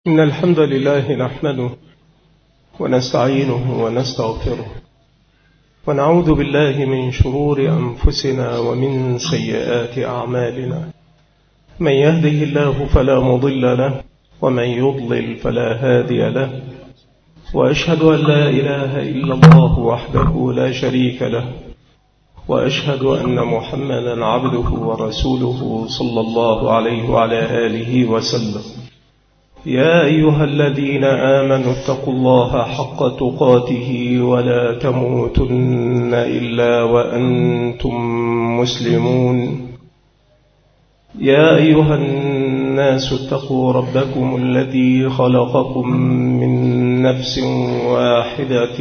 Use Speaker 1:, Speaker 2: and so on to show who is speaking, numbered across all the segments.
Speaker 1: إن الحمد لله نحمده ونستعينه ونستغفره ونعوذ بالله من شرور أنفسنا ومن سيئات أعمالنا. من يهده الله فلا مضل له ومن يضلل فلا هادي له، وأشهد أن لا إله إلا الله وحده لا شريك له، وأشهد أن محمدا عبده ورسوله صلى الله عليه وعلى آله وسلم. يا أيها الذين آمنوا اتقوا الله حق تقاته ولا تموتن إلا وأنتم مسلمون. يا أيها الناس اتقوا ربكم الذي خلقكم من نفس واحدة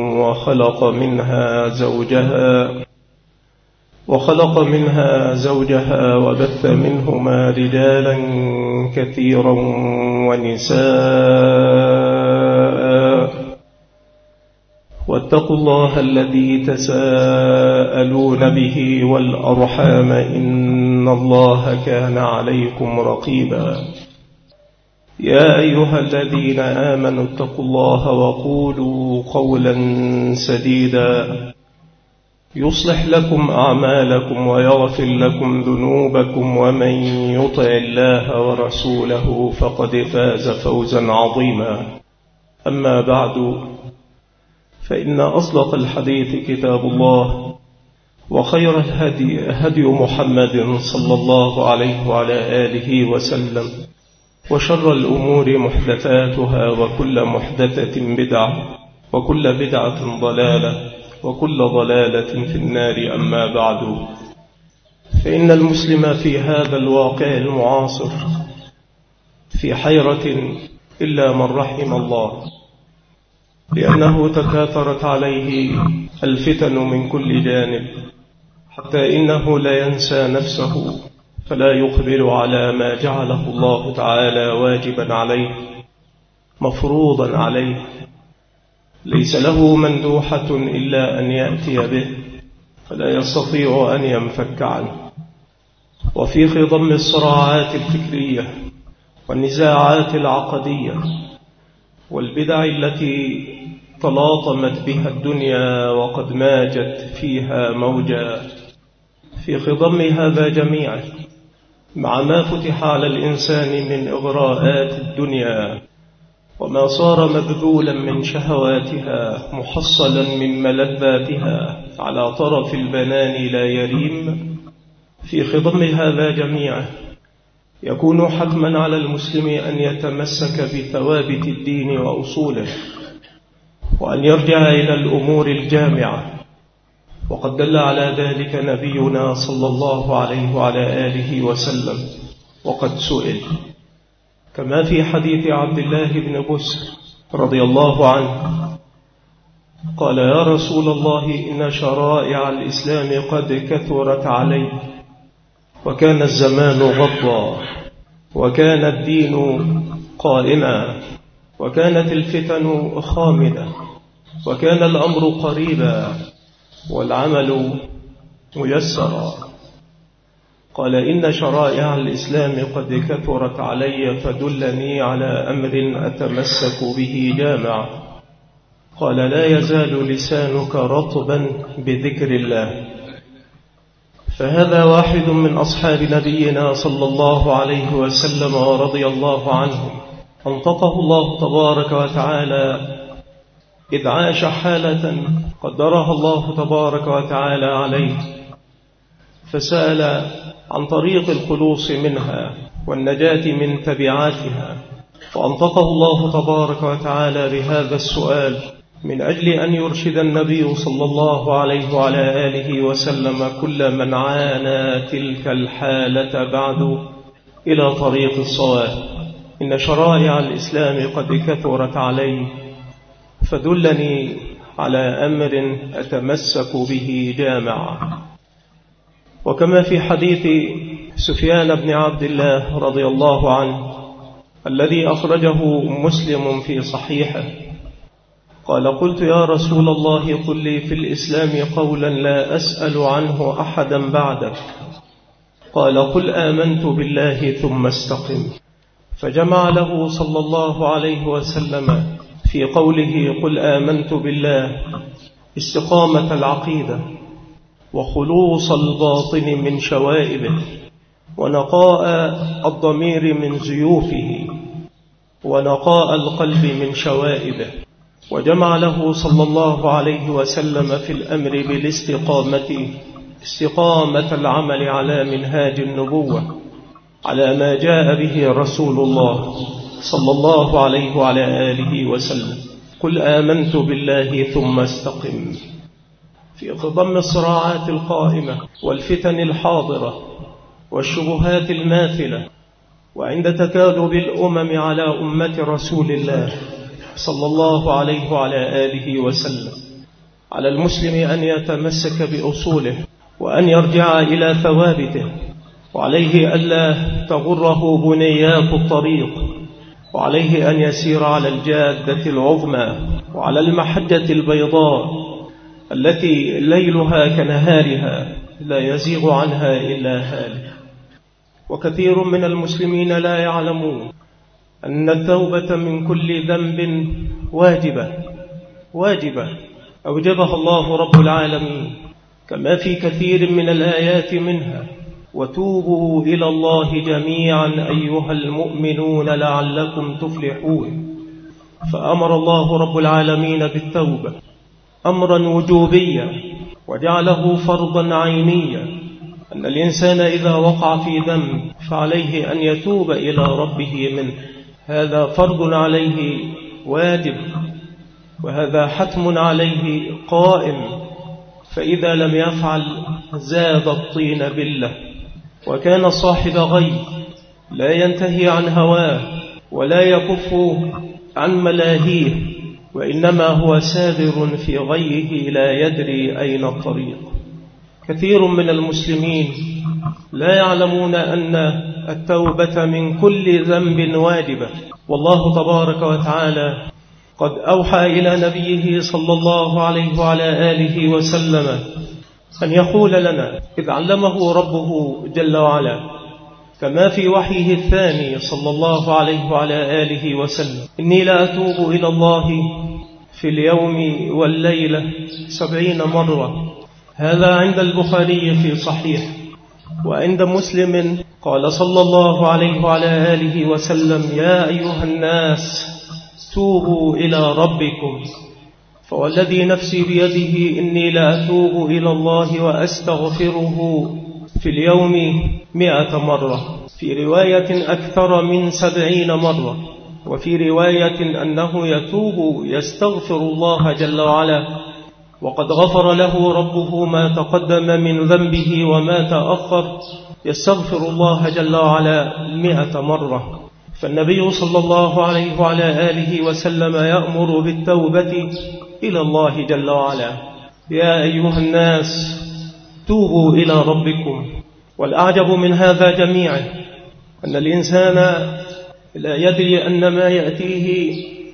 Speaker 1: وخلق منها زوجها وبث منهما رجالا كثيرا ونساء، واتقوا الله الذي تساءلون به والأرحام إن الله كان عليكم رقيبا. يا أيها الذين آمنوا اتقوا الله وقولوا قولا سديدا يصلح لكم أعمالكم ويغفر لكم ذنوبكم، ومن يطع الله ورسوله فقد فاز فوزا عظيما. أما بعد، فإن أصدق الحديث كتاب الله، وخير الهدي هدي محمد صلى الله عليه وعلى آله وسلم، وشر الأمور محدثاتها، وكل محدثة بدعة، وكل بدعة ضلالة، وكل ضلالة في النار. أما بعد، فإن المسلم في هذا الواقع المعاصر في حيرة إلا من رحم الله، لأنه تكاثرت عليه الفتن من كل جانب، حتى إنه لا ينسى نفسه، فلا يقبل على ما جعله الله تعالى واجبا عليه مفروضا عليه، ليس له مندوحة إلا أن يأتي به، فلا يستطيع أن ينفك عنه. وفي خضم الصراعات الفكرية والنزاعات العقدية والبدع التي تلاطمت بها الدنيا وقد ماجت فيها موجا، في خضم هذا جميعا، مع ما فتح على الإنسان من إغراءات الدنيا وما صار مبذولا من شهواتها محصلا من ملذاتها على طرف البنان لا يريم، في خضم هذا جميعا يكون حتما على المسلم أن يتمسك بثوابت الدين وأصوله، وأن يرجع إلى الأمور الجامعة. وقد دل على ذلك نبينا صلى الله عليه وعلى آله وسلم، وقد سئل كما في حديث عبد الله بن بسر رضي الله عنه، قال: يا رسول الله، إن شرائع الإسلام قد كثرت علي، وكان الزمان غضا، وكان الدين قائما، وكانت الفتن خامدة، وكان الأمر قريبا، والعمل ميسرا. قال: إن شرائع الإسلام قد كثرت علي، فدلني على أمر أتمسك به جامع. قال: لا يزال لسانك رطبا بذكر الله. فهذا واحد من أصحاب نبينا صلى الله عليه وسلم ورضي الله عنه، أنطقه الله تبارك وتعالى إذ عاش حالة قدرها الله تبارك وتعالى عليه، فسأل عن طريق الخلوص منها والنجاة من تبعاتها، فأنطقه الله تبارك وتعالى بهذا السؤال من أجل أن يرشد النبي صلى الله عليه وعلى آله وسلم كل من عانى تلك الحالة بعد إلى طريق الصواب. إن شرائع الإسلام قد كثرت علي، فدلني على أمر أتمسك به جامعا. وكما في حديث سفيان بن عبد الله رضي الله عنه الذي أخرجه مسلم في صحيحه، قال: قلت يا رسول الله، قل لي في الإسلام قولا لا أسأل عنه أحدا بعدك. قال: قل آمنت بالله ثم استقم، فجمع له صلى الله عليه وسلم في قوله قل آمنت بالله استقامة العقيدة وخلوص الباطن من شوائبه ونقاء الضمير من زيوفه ونقاء القلب من شوائبه، وجمع له صلى الله عليه وسلم في الأمر بالاستقامة استقامة العمل على منهاج النبوة على ما جاء به رسول الله صلى الله عليه وعلى آله وسلم. قل آمنت بالله ثم استقم. في خضم الصراعات القائمة والفتن الحاضرة والشبهات الماثلة، وعند تكالب الأمم على أمة رسول الله صلى الله عليه وعلى آله وسلم، على المسلم أن يتمسك بأصوله وأن يرجع إلى ثوابته، وعليه ألا تغره بنيات الطريق، وعليه أن يسير على الجادة العظمى وعلى المحجة البيضاء التي ليلها كنهارها لا يزيغ عنها إلا هالك. وكثير من المسلمين لا يعلمون أن التوبة من كل ذنب واجبة أوجبها الله رب العالمين، كما في كثير من الآيات منها وتوبوا إلى الله جميعا أيها المؤمنون لعلكم تفلحون. فأمر الله رب العالمين بالتوبة أمرا وجوبيا وجعله فرضا عينيا، أن الإنسان إذا وقع في ذنب فعليه أن يتوب إلى ربه منه، هذا فرض عليه واجب، وهذا حتم عليه قائم، فإذا لم يفعل زاد الطين بلة، وكان صاحب غي لا ينتهي عن هواه ولا يكف عن ملاهيه، وإنما هو سابر في غيه لا يدري أين الطريق. كثير من المسلمين لا يعلمون أن التوبة من كل ذنب واجبة، والله تبارك وتعالى قد أوحى إلى نبيه صلى الله عليه وعلى آله وسلم أن يقول لنا إذ علمه ربه جل وعلا كما في وحيه الثاني صلى الله عليه وعلى آله وسلم إني لا أتوب إلى الله في اليوم والليلة 70 مرة. هذا عند البخاري في صحيح. وعند مسلم قال صلى الله عليه وعلى آله وسلم يا أيها الناس توبوا إلى ربكم، فوالذي نفسي بيده إني لأتوب إلى الله وأستغفره في اليوم 100 مرة، في رواية أكثر من 70 مرة، وفي رواية أنه يتوب يستغفر الله جل وعلا وقد غفر له ربه ما تقدم من ذنبه وما تأخر، يستغفر الله جل وعلا 100 مرة. فالنبي صلى الله عليه وعلى آله وسلم يأمر بالتوبة إلى الله جل وعلا. يا أيها الناس توبوا إلى ربكم. والأعجب من هذا جميعا أن الإنسان لا يدري أن ما يأتيه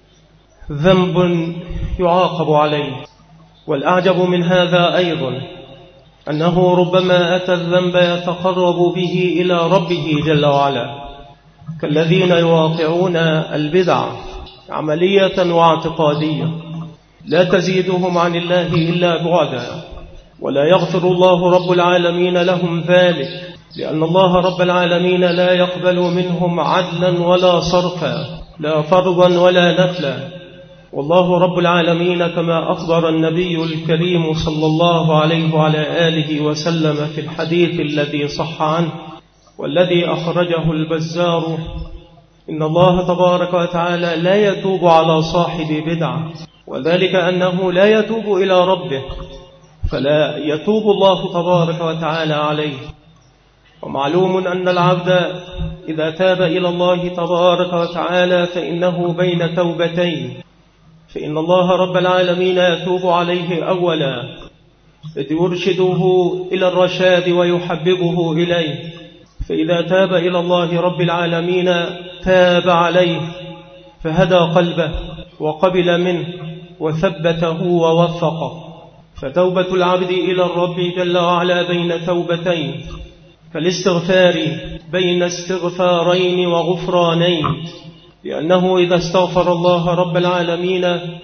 Speaker 1: ذنب يعاقب عليه. والأعجب من هذا أيضا أنه ربما أتى الذنب يتقرب به إلى ربه جل وعلا، كالذين يواقعون البدع عملية واعتقادية لا تزيدهم عن الله إلا بعدا، ولا يغفر الله رب العالمين لهم ذلك، لأن الله رب العالمين لا يقبل منهم عدلا ولا صرفا، لا فرضا ولا نفلا. والله رب العالمين كما أخبر النبي الكريم صلى الله عليه وعلى آله وسلم في الحديث الذي صح عنه والذي أخرجه البزار إن الله تبارك وتعالى لا يتوب على صاحب بدعة، وذلك أنه لا يتوب إلى ربه فلا يتوب الله تبارك وتعالى عليه. ومعلوم أن العبد إذا تاب إلى الله تبارك وتعالى فإنه بين توبتين، فإن الله رب العالمين يتوب عليه أولا إذ يرشده إلى الرشاد ويحببه إليه، فإذا تاب إلى الله رب العالمين تاب عليه فهدى قلبه وقبل منه وثبته ووفقه. فتوبة العبد إلى الرب جل وعلا بين توبتين، فالاستغفار بين استغفارين وغفرانين، لأنه إذا استغفر الله رب العالمين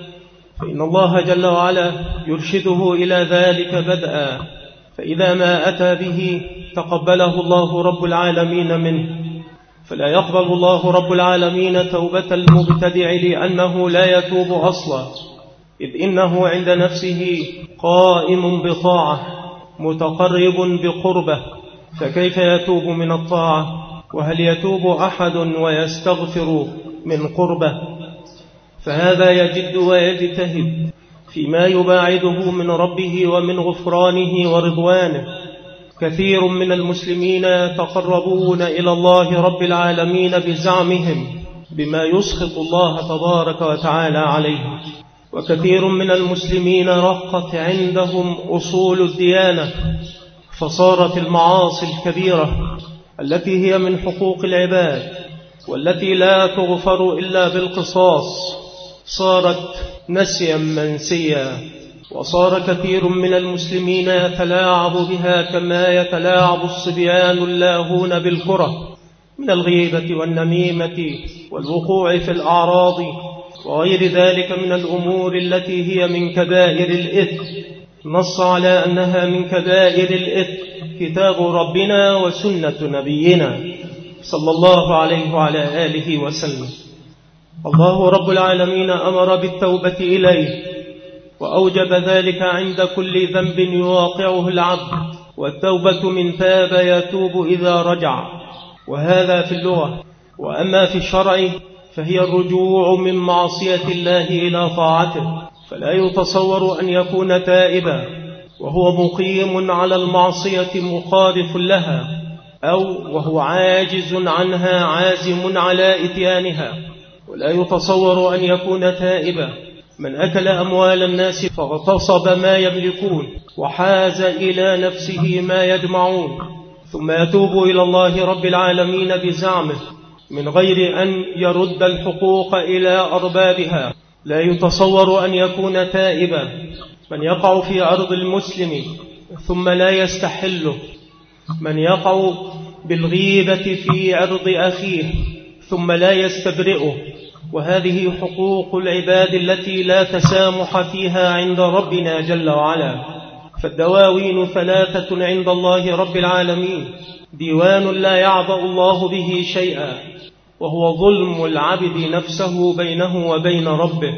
Speaker 1: فإن الله جل وعلا يرشده إلى ذلك بدءا، فإذا ما أتى به تقبله الله رب العالمين منه، فلا يقبل الله رب العالمين توبة المبتدع لأنه لا يتوب أصلا، إذ إنه عند نفسه قائم بطاعة متقرب بقربة، فكيف يتوب من الطاعة؟ وهل يتوب أحد ويستغفر من قربة؟ فهذا يجد ويجتهد فيما يباعده من ربه ومن غفرانه ورضوانه. كثير من المسلمين يتقربون إلى الله رب العالمين بزعمهم بما يسخط الله تبارك وتعالى عليهم، وكثير من المسلمين رقت عندهم أصول الديانة، فصارت المعاصي الكبيرة التي هي من حقوق العباد والتي لا تغفر إلا بالقصاص صارت نسيا منسيا، وصار كثير من المسلمين يتلاعب بها كما يتلاعب الصبيان اللاهون بالكرة من الغيبة والنميمة والوقوع في الأعراض وغير ذلك من الأمور التي هي من كبائر الإثم. نص على أنها من كبائر الإثم كتاب ربنا وسنة نبينا صلى الله عليه وعلى آله وسلم. الله رب العالمين أمر بالتوبة إليه، وأوجب ذلك عند كل ذنب يواقعه العبد، والتوبة من تاب يتوب إذا رجع، وهذا في اللغة. وأما في الشرع فهي الرجوع من معصية الله إلى طاعته، فلا يتصور أن يكون تائبا وهو مقيم على المعصية مخالف لها، أو وهو عاجز عنها عازم على إتيانها. ولا يتصور أن يكون تائبا من أكل أموال الناس فاغتصب ما يملكون وحاز إلى نفسه ما يجمعون، ثم يتوب إلى الله رب العالمين بزعمه من غير أن يرد الحقوق إلى أربابها. لا يتصور أن يكون تائبا من يقع في أرض المسلم ثم لا يستحله، من يقع بالغيبة في عرض أخيه ثم لا يستبرئه، وهذه حقوق العباد التي لا تسامح فيها عند ربنا جل وعلا. فالدواوين ثلاثة عند الله رب العالمين: ديوان لا يعبأ الله به شيئا، وهو ظلم العبد نفسه بينه وبين ربه،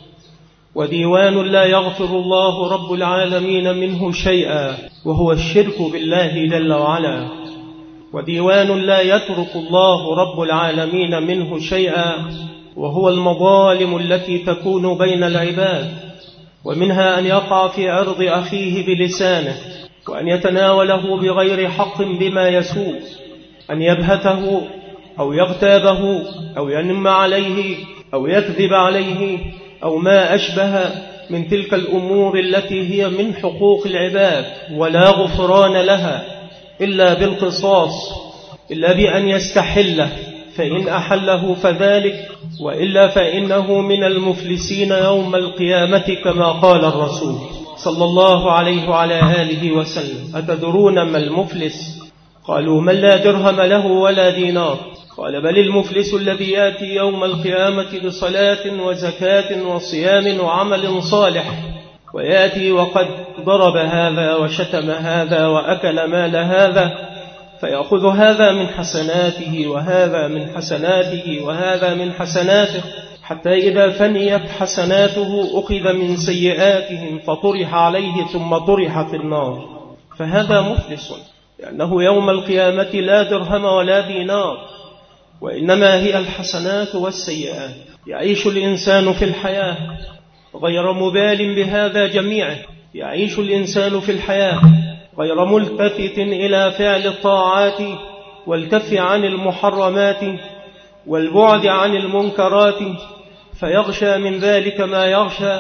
Speaker 1: وديوان لا يغفر الله رب العالمين منه شيئا، وهو الشرك بالله جل وعلا، وديوان لا يترك الله رب العالمين منه شيئا، وهو المظالم التي تكون بين العباد، ومنها أن يقع في عرض أخيه بلسانه، وأن يتناوله بغير حق بما يسوء، أن يبهته أو يغتابه أو ينم عليه أو يكذب عليه أو ما أشبه من تلك الأمور التي هي من حقوق العباد، ولا غفران لها إلا بالقصاص، إلا بأن يستحله، فإن أحله فذلك، وإلا فإنه من المفلسين يوم القيامة كما قال الرسول صلى الله عليه وعلى آله وسلم: أتدرون ما المفلس؟ قالوا: من لا درهم له ولا دينار. قال: بل المفلس الذي يأتي يوم القيامة بصلاة وزكاة وصيام وعمل صالح، ويأتي وقد ضرب هذا وشتم هذا وأكل مال هذا، فيأخذ هذا من حسناته وهذا من حسناته وهذا من حسناته، حتى إذا فنيت حسناته أخذ من سيئاتهم فطرح عليه ثم طرح في النار. فهذا مفلس، لأنه يوم القيامة لا درهم ولا دينار، وإنما هي الحسنات والسيئات. يعيش الإنسان في الحياة غير مبال بهذا جميعه، يعيش الإنسان في الحياة غير ملتفت إلى فعل الطاعات والكف عن المحرمات والبعد عن المنكرات، فيغشى من ذلك ما يغشى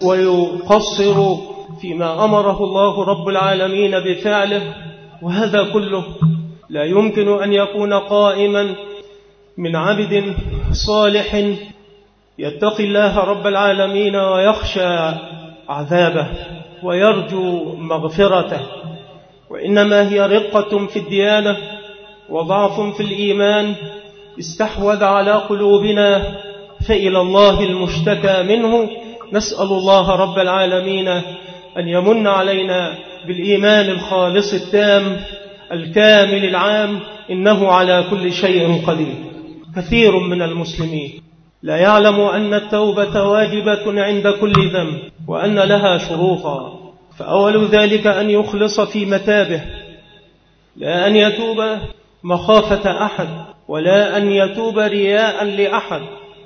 Speaker 1: ويقصر فيما أمره الله رب العالمين بفعله. وهذا كله لا يمكن أن يكون قائما من عبد صالح يتقي الله رب العالمين ويخشى عذابه ويرجو مغفرته وإنما هي رقة في الديانة وضعف في الإيمان استحوذ على قلوبنا، فإلى الله المشتكى منه. نسأل الله رب العالمين أن يمن علينا بالإيمان الخالص التام الكامل العام، إنه على كل شيء قدير. كثير من المسلمين لا يعلم أن التوبة واجبة عند كل ذنب، وأن لها شروطا، فأول ذلك أن يخلص في متابه، لا أن يتوب مخافة أحد، ولا أن يتوب رياء لأحد،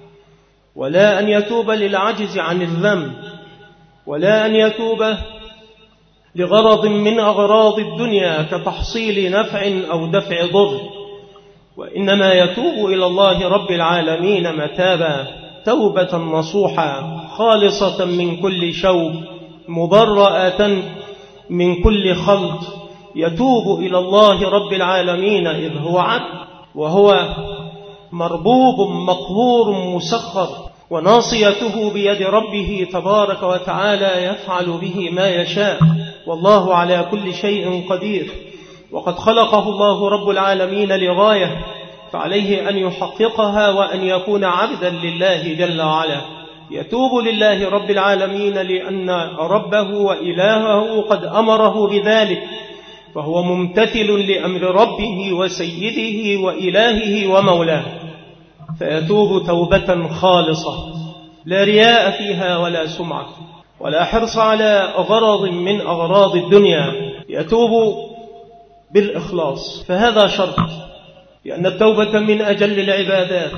Speaker 1: ولا أن يتوب للعجز عن الذنب، ولا أن يتوب لغرض من أغراض الدنيا كتحصيل نفع أو دفع ضر، وإنما يتوب إلى الله رب العالمين متابا توبة نصوحة خالصة من كل شوب مبرأة من كل خلط. يتوب إلى الله رب العالمين إذ هو عبد، وهو مربوب مقهور مسخر، وناصيته بيد ربه تبارك وتعالى يفعل به ما يشاء، والله على كل شيء قدير. وقد خلقه الله رب العالمين لغاية، فعليه أن يحققها وأن يكون عبدا لله جل وعلا. يتوب لله رب العالمين لأن ربه وإلهه قد أمره بذلك، فهو ممتثل لأمر ربه وسيده وإلهه ومولاه، فيتوب توبة خالصة لا رياء فيها ولا سمعة ولا حرص على غرض من أغراض الدنيا. يتوب بالإخلاص، فهذا شرط، لأن التوبة من أجل العبادات،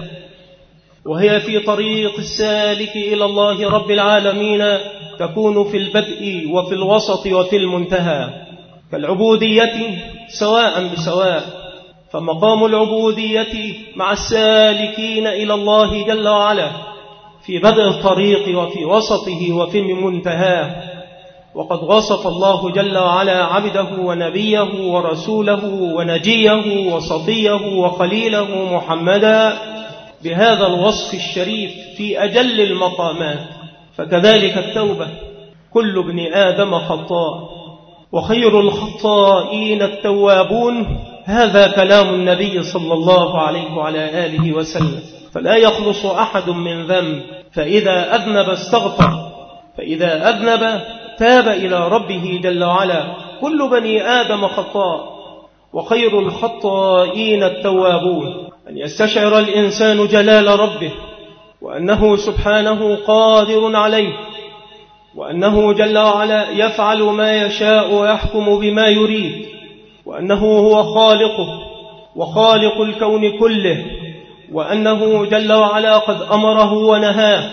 Speaker 1: وهي في طريق السالك إلى الله رب العالمين تكون في البدء وفي الوسط وفي المنتهى، كالعبودية سواء بسواء. فمقام العبودية مع السالكين إلى الله جل وعلا في بدء الطريق وفي وسطه وفي منتهاه. وقد وصف الله جل وعلا عبده ونبيه ورسوله ونجيه وصفيه وخليله محمدا بهذا الوصف الشريف في أجل المقامات. فكذلك التوبة، كل ابن آدم خطاء وخير الخطائين التوابون، هذا كلام النبي صلى الله عليه وعلى آله وسلم. فلا يخلص أحد من ذنب، فإذا أذنب استغفر، فإذا أذنب تاب إلى ربه جل وعلا. كل بني آدم خطاء وخير الخطائين التوابون. أن يستشعر الإنسان جلال ربه، وأنه سبحانه قادر عليه، وأنه جل وعلا يفعل ما يشاء ويحكم بما يريد، وأنه هو خالقه وخالق الكون كله، وأنه جل وعلا قد أمره ونهاه،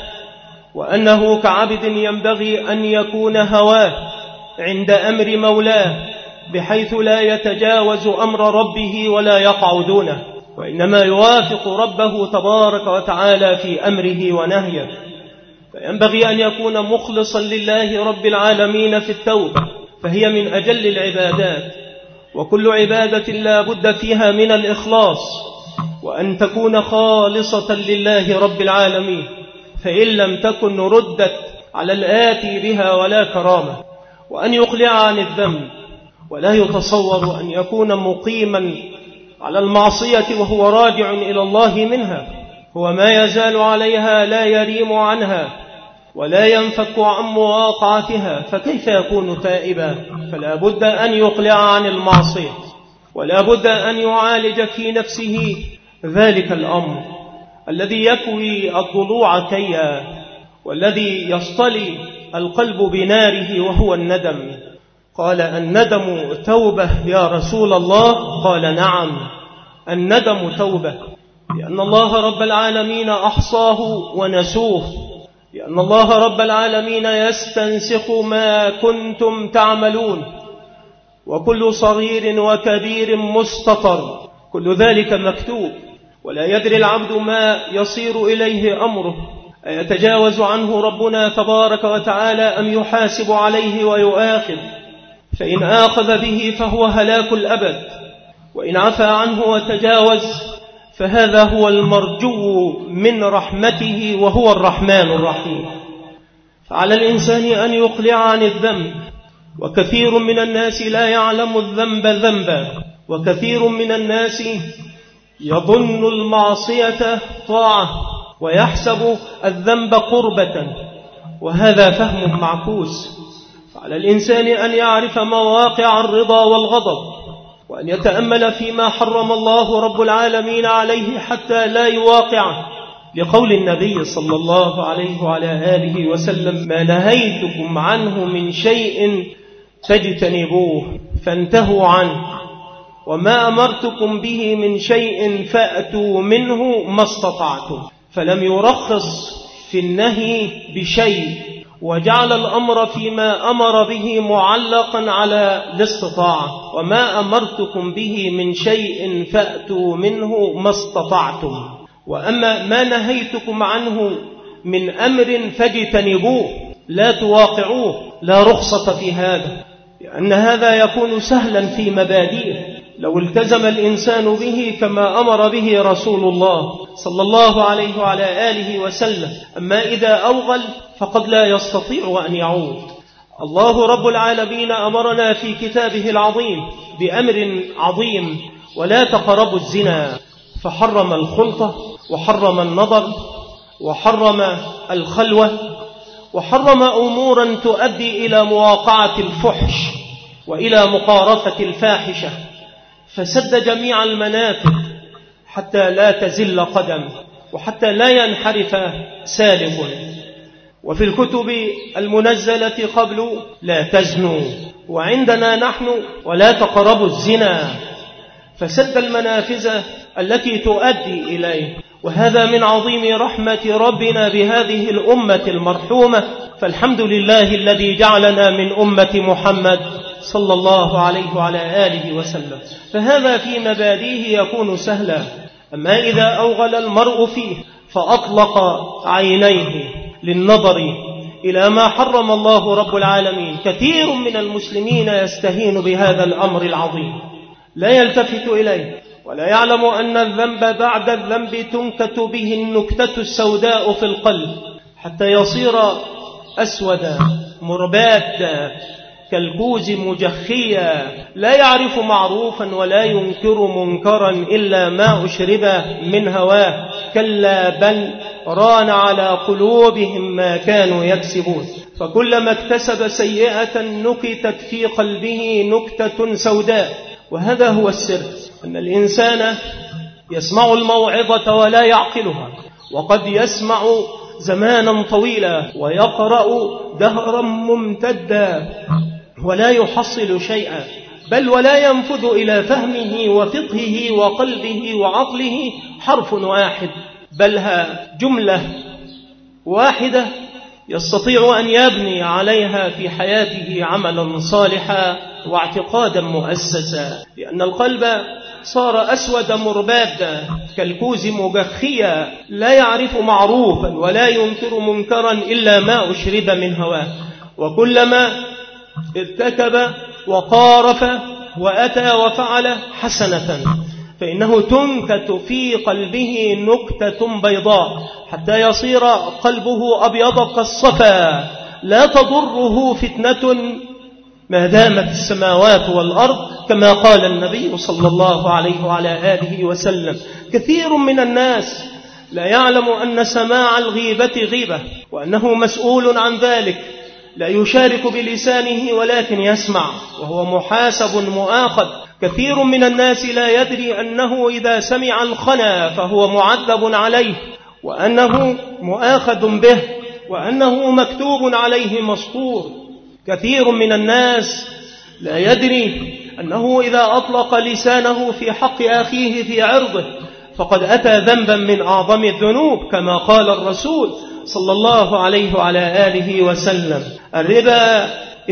Speaker 1: وأنه كعبد ينبغي أن يكون هواه عند أمر مولاه، بحيث لا يتجاوز أمر ربه ولا يقع دونه، وإنما يوافق ربه تبارك وتعالى في أمره ونهيه. فينبغي أن يكون مخلصا لله رب العالمين في التوبة، فهي من أجل العبادات، وكل عبادة لا بد فيها من الإخلاص، وأن تكون خالصة لله رب العالمين، فإن لم تكن ردت على الآتي بها ولا كرامة. وأن يقلع عن الذنب، ولا يتصور أن يكون مقيما على المعصية وهو راجع إلى الله منها، هو ما يزال عليها لا يريم عنها ولا ينفك عن مواقعتها، فكيف يكون تائبا؟ فلا بد أن يقلع عن المعصية، ولا بد أن يعالج في نفسه ذلك الأمر الذي يكوي الضلوع كيا، والذي يصطلي القلب بناره، وهو الندم. قال: الندم توبة يا رسول الله؟ قال: نعم، الندم توبة، لأن الله رب العالمين أحصاه ونسوه، لأن الله رب العالمين يستنسخ ما كنتم تعملون، وكل صغير وكبير مستطر، كل ذلك مكتوب، ولا يدري العبد ما يصير إليه أمره، أيتجاوز عنه ربنا تبارك وتعالى أم يحاسب عليه ويؤاخذ؟ فإن آخذ به فهو هلاك الأبد، وإن عفى عنه وتجاوز فهذا هو المرجو من رحمته، وهو الرحمن الرحيم. فعلى الإنسان أن يقلع عن الذنب، وكثير من الناس لا يعلم الذنب ذنبا، وكثير من الناس يظن المعصية طاعة ويحسب الذنب قربة، وهذا فهم معكوس. فعلى الإنسان أن يعرف مواقع الرضا والغضب، وأن يتأمل فيما حرم الله رب العالمين عليه حتى لا يواقعه، لقول النبي صلى الله عليه وعلى آله وسلم: ما نهيتكم عنه من شيء فاجتنبوه فانتهوا عنه، وما أمرتكم به من شيء فأتوا منه ما استطعتم. فلم يرخص في النهي بشيء، وجعل الأمر فيما أمر به معلقا على الاستطاعة: وما أمرتكم به من شيء فأتوا منه ما استطعتم. وأما ما نهيتكم عنه من أمر فاجتنبوه، لا تواقعوه، لا رخصة في هذا، لأن هذا يكون سهلا في مبادئه لو التزم الإنسان به كما أمر به رسول الله صلى الله عليه وعلى آله وسلم. أما إذا أوغل فقد لا يستطيع أن يعود. الله رب العالمين أمرنا في كتابه العظيم بأمر عظيم: ولا تقربوا الزنا، فحرم الخلطة، وحرم النظر، وحرم الخلوة، وحرم أمورا تؤدي إلى مواقعة الفحش وإلى مقارفة الفاحشة، فسد جميع المنافذ حتى لا تزل قدم وحتى لا ينحرف سالك. وفي الكتب المنزلة قبل: لا تزنوا، وعندنا نحن: ولا تقربوا الزنا، فسد المنافذ التي تؤدي إليه. وهذا من عظيم رحمة ربنا بهذه الأمة المرحومة، فالحمد لله الذي جعلنا من أمة محمد صلى الله عليه وعلى آله وسلم. فهذا في مبادئه يكون سهلا. أما إذا أوغل المرء فيه فأطلق عينيه للنظر إلى ما حرم الله رب العالمين، كثير من المسلمين يستهين بهذا الأمر العظيم، لا يلتفت إليه، ولا يعلم أن الذنب بعد الذنب تنكت به النكتة السوداء في القلب حتى يصير أسودا مربادا كالكوز مجخيا، لا يعرف معروفا ولا ينكر منكرا إلا ما أشرب من هواه. كلا بل ران على قلوبهم ما كانوا يكسبون. فكلما اكتسب سيئة نكتت في قلبه نكتة سوداء. وهذا هو السر، أن الإنسان يسمع الموعظة ولا يعقلها، وقد يسمع زمانا طويلا ويقرأ دهرا ممتدا ولا يحصل شيئا، بل ولا ينفذ إلى فهمه وفقهه وقلبه وعقله حرف واحد، بل جملة واحدة يستطيع أن يبني عليها في حياته عملا صالحا واعتقادا مؤسسا. لأن القلب صار أسود مربادا كالكوز مجخيا، لا يعرف معروفا ولا ينكر منكرا إلا ما أشرب من هواه. وكلما ارتكب وقارف وأتى وفعل حسنة فإنه تنكت في قلبه نكتة بيضاء حتى يصير قلبه أبيض كالصفا، لا تضره فتنة ما دامت السماوات والأرض، كما قال النبي صلى الله عليه وعلى آله وسلم. كثير من الناس لا يعلم أن سماع الغيبة غيبة، وأنه مسؤول عن ذلك، لا يشارك بلسانه ولكن يسمع وهو محاسب مؤاخذ. كثير من الناس لا يدري أنه إذا سمع الخنا فهو معذب عليه، وأنه مؤاخذ به، وأنه مكتوب عليه مسطور. كثير من الناس لا يدري أنه إذا أطلق لسانه في حق أخيه في عرضه فقد أتى ذنبا من أعظم الذنوب، كما قال الرسول صلى الله عليه وعلى آله وسلم: الربا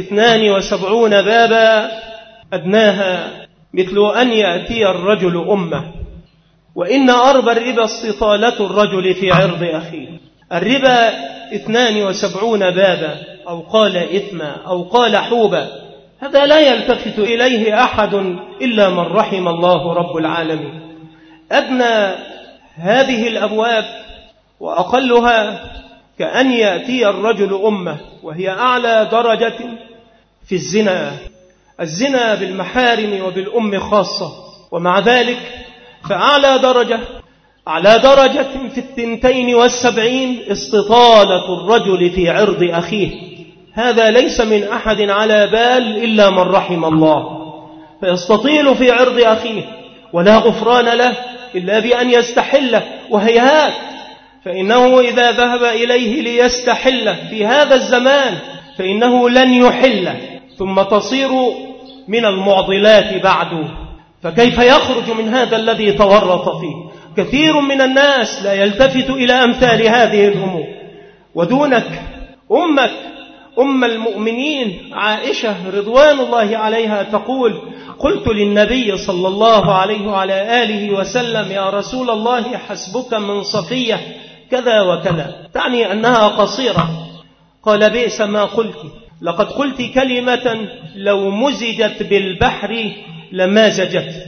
Speaker 1: 72 بابا أدناها مثل أن يأتي الرجل أمه، وإن أربى الربا استطالة الرجل في عرض أخيه. الربا 72 بابا، أو قال إثما، أو قال حوبا. هذا لا يلتفت إليه أحد إلا من رحم الله رب العالمين. أدنى هذه الأبواب وأقلها كأن يأتي الرجل أمه، وهي أعلى درجة في الزنا بالمحارم وبالأم خاصة. ومع ذلك فأعلى درجة في 72 استطالة الرجل في عرض أخيه. هذا ليس من أحد على بال إلا من رحم الله، فيستطيل في عرض أخيه ولا غفران له إلا بأن يستحله. وهيهات، فإنه إذا ذهب إليه ليستحله في هذا الزمان فإنه لن يحله، ثم تصير من المعضلات بعد. فكيف يخرج من هذا الذي تورط فيه؟ كثير من الناس لا يلتفت إلى أمثال هذه الأمور. ودونك أمك أم المؤمنين عائشة رضوان الله عليها تقول: قلت للنبي صلى الله عليه وعلى آله وسلم: يا رسول الله، حسبك من صفية كذا وكذا، تعني أنها قصيرة. قال: بئس ما قلت، لقد قلت كلمة لو مزجت بالبحر لمازجت.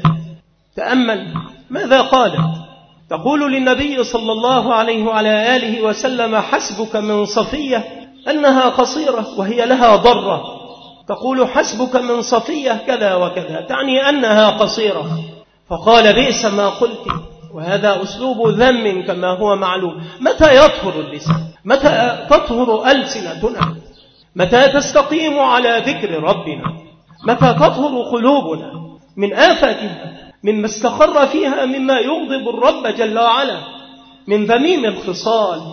Speaker 1: تأمل ماذا قالت. تقول للنبي صلى الله عليه وعلى آله وسلم: حسبك من صفية أنها قصيرة وهي لها ضرة. تقول: حسبك من صفية كذا وكذا، تعني أنها قصيرة. فقال: بئس ما قلت. وهذا أسلوب ذم كما هو معلوم. متى يطهر اللسان؟ متى تطهر ألسنتنا؟ متى تستقيم على ذكر ربنا؟ متى تطهر قلوبنا من آفاتها، مما استقر فيها مما يغضب الرب جل وعلا من ذميم الخصال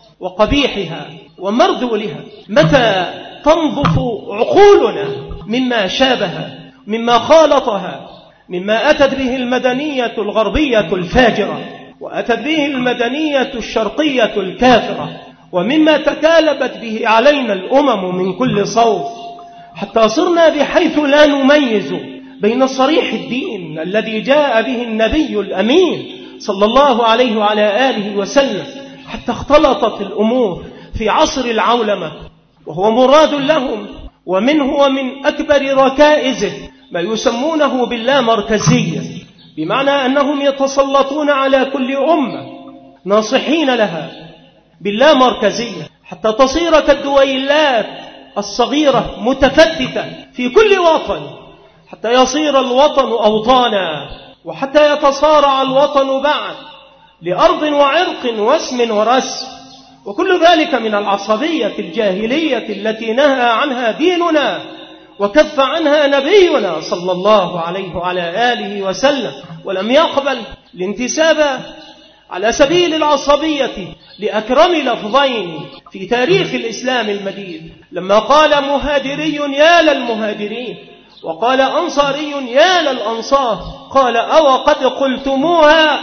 Speaker 1: وقبيحها ومردولها؟ متى تنظف عقولنا مما شابها، مما خالطها، مما أتت به المدنية الغربية الفاجرة، وأتت به المدنية الشرقية الكافرة، ومما تكالبت به علينا الأمم من كل صوف، حتى صرنا بحيث لا نميز بين صريح الدين الذي جاء به النبي الأمين صلى الله عليه وعلى آله وسلم، حتى اختلطت الأمور في عصر العولمة، وهو مراد لهم. ومنه ومن أكبر ركائزه ما يسمونه باللامركزية، بمعنى أنهم يتسلطون على كل أمة ناصحين لها باللامركزية، حتى تصير كالدويلات الصغيرة متفتتة في كل وطن، حتى يصير الوطن أوطانا، وحتى يتصارع الوطن بعد لأرض وعرق واسم ورسم. وكل ذلك من العصبية الجاهلية التي نهى عنها ديننا وكف عنها نبينا صلى الله عليه وعلى آله وسلم، ولم يقبل الانتساب على سبيل العصبية لأكرم لفظين في تاريخ الإسلام المجيد، لما قال مهاجري يا للمهاجرين، وقال أنصاري يا للأنصار، قال: أو قد قلتموها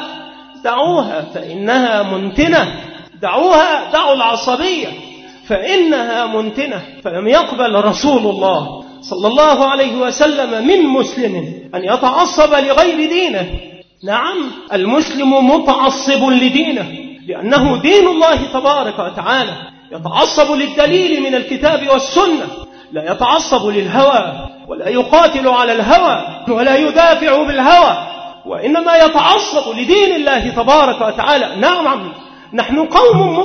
Speaker 1: دعوها فإنها منتنة. دعوها، دعوا العصبية فإنها منتنة. فلم يقبل رسول الله صلى الله عليه وسلم من مسلم أن يتعصب لغير دينه. نعم، المسلم متعصب لدينه لأنه دين الله تبارك وتعالى، يتعصب للدليل من الكتاب والسنة، لا يتعصب للهوى ولا يقاتل على الهوى ولا يدافع بالهوى، وإنما يتعصب لدين الله تبارك وتعالى. نعم، نحن قوم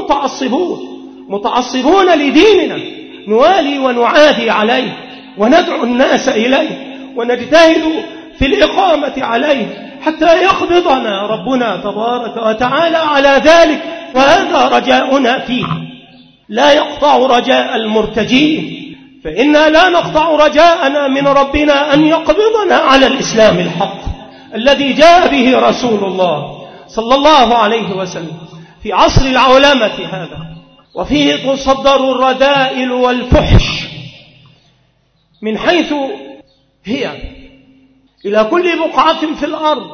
Speaker 1: متعصبون لديننا، نوالي ونعادي عليه وندعو الناس إليه ونجتهد في الإقامة عليه حتى يقبضنا ربنا تبارك وتعالى على ذلك، وهذا رجاؤنا فيه. لا يقطع رجاء المرتجين، فإنا لا نقطع رجاءنا من ربنا أن يقبضنا على الإسلام الحق الذي جاء به رسول الله صلى الله عليه وسلم في عصر العولمة هذا، وفيه تصدر الرذائل والفحش من حيث هي إلى كل بقعة في الأرض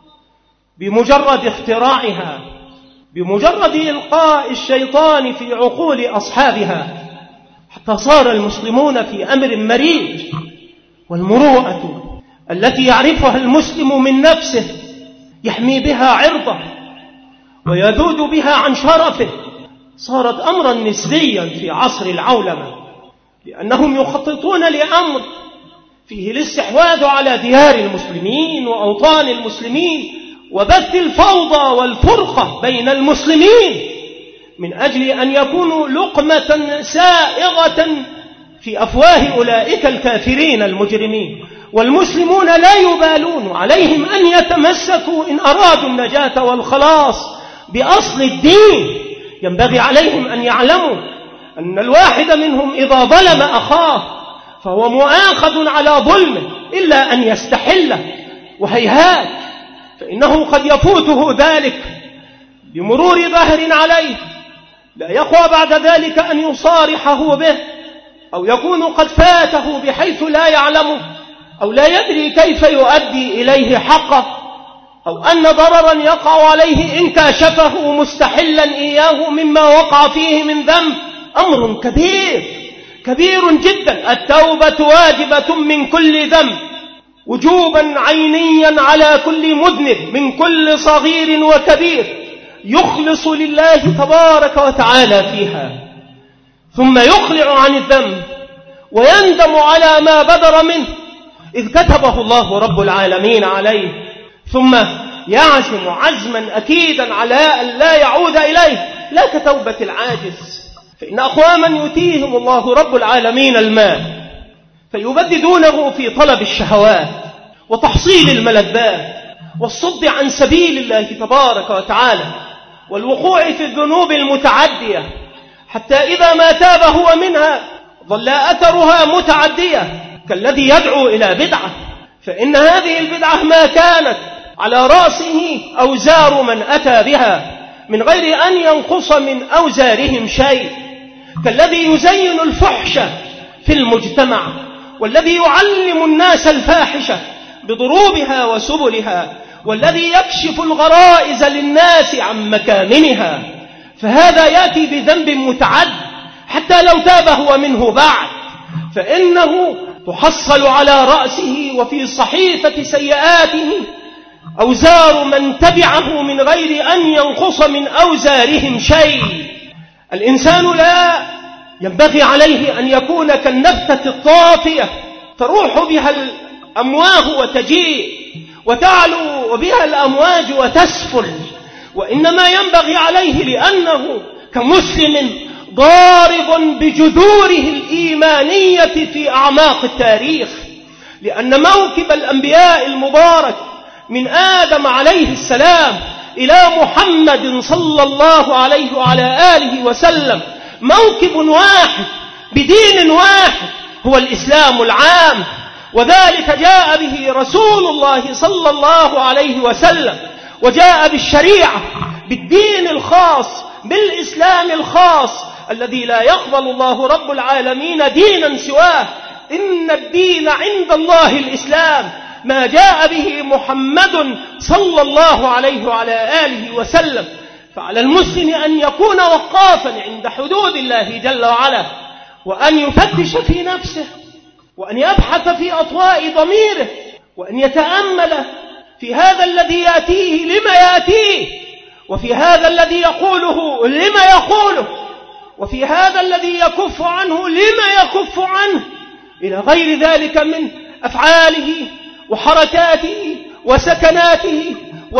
Speaker 1: بمجرد اختراعها، بمجرد إلقاء الشيطان في عقول أصحابها، حتى صار المسلمون في أمر مريج. والمروءة التي يعرفها المسلم من نفسه يحمي بها عرضه ويذود بها عن شرفه صارت أمرا نسبيا في عصر العولمة، لأنهم يخططون لأمر فيه الاستحواذ على ديار المسلمين وأوطان المسلمين وبث الفوضى والفرقة بين المسلمين من أجل أن يكونوا لقمة سائغة في أفواه أولئك الكافرين المجرمين، والمسلمون لا يبالون، عليهم أن يتمسكوا إن أرادوا النجاة والخلاص بأصل الدين. ينبغي عليهم أن يعلموا أن الواحد منهم إذا ظلم أخاه فهو مؤاخذ على ظلمه إلا أن يستحله، وهيهات فإنه قد يفوته ذلك بمرور ظهر عليه، لا يقوى بعد ذلك أن يصارحه به، أو يكون قد فاته بحيث لا يعلمه، أو لا يدري كيف يؤدي إليه حقه، أو أن ضررا يقع عليه إن كاشفه مستحلا إياه مما وقع فيه من ذنب. أمر كبير جدا. التوبة واجبة من كل ذنب وجوبا عينيا على كل مذنب من كل صغير وكبير يخلص لله تبارك وتعالى فيها، ثم يقلع عن الذنب ويندم على ما بدر منه إذ كتبه الله رب العالمين عليه، ثم يعزم عزما أكيدا على أن لا يعود إليه، لا كتوبة العاجز. فإن أقواما يؤتيهم الله رب العالمين المال فيبددونه في طلب الشهوات وتحصيل الملذات والصد عن سبيل الله تبارك وتعالى والوقوع في الذنوب المتعدية، حتى إذا ما تاب هو منها ظل أثرها متعدية كالذي يدعو إلى بدعة، فإن هذه البدعة ما كانت على رأسه أوزار من أتى بها من غير أن ينقص من أوزارهم شيء، كالذي يزين الفحش في المجتمع، والذي يعلم الناس الفاحشة بضروبها وسبلها، والذي يكشف الغرائز للناس عن مكامنها. فهذا يأتي بذنب متعد حتى لو تاب هو منه بعد، فإنه تحصل على رأسه وفي صحيفة سيئاته أوزار من تبعه من غير أن ينقص من أوزارهم شيء. الإنسان لا ينبغي عليه أن يكون كالنبتة الطافية تروح بها الأمواه وتجيء وتعلو بها الأمواج وتسفل، وإنما ينبغي عليه لأنه كمسلم ضارب بجذوره الإيمانية في أعماق التاريخ، لأن موكب الأنبياء المبارك من آدم عليه السلام إلى محمد صلى الله عليه وعلى آله وسلم موكب واحد بدين واحد هو الإسلام العام، وذلك جاء به رسول الله صلى الله عليه وسلم، وجاء بالشريعة بالدين الخاص بالإسلام الخاص الذي لا يقبل الله رب العالمين دينا سواه. إن الدين عند الله الإسلام، ما جاء به محمد صلى الله عليه وعلى آله وسلم. فعلى المسلم أن يكون وقافا عند حدود الله جل وعلا، وأن يفتش في نفسه، وأن يبحث في أطواء ضميره، وأن يتأمل في هذا الذي يأتيه لما يأتيه، وفي هذا الذي يقوله لما يقوله، وفي هذا الذي يكف عنه لما يكف عنه، إلى غير ذلك من أفعاله وحركاته وسكناته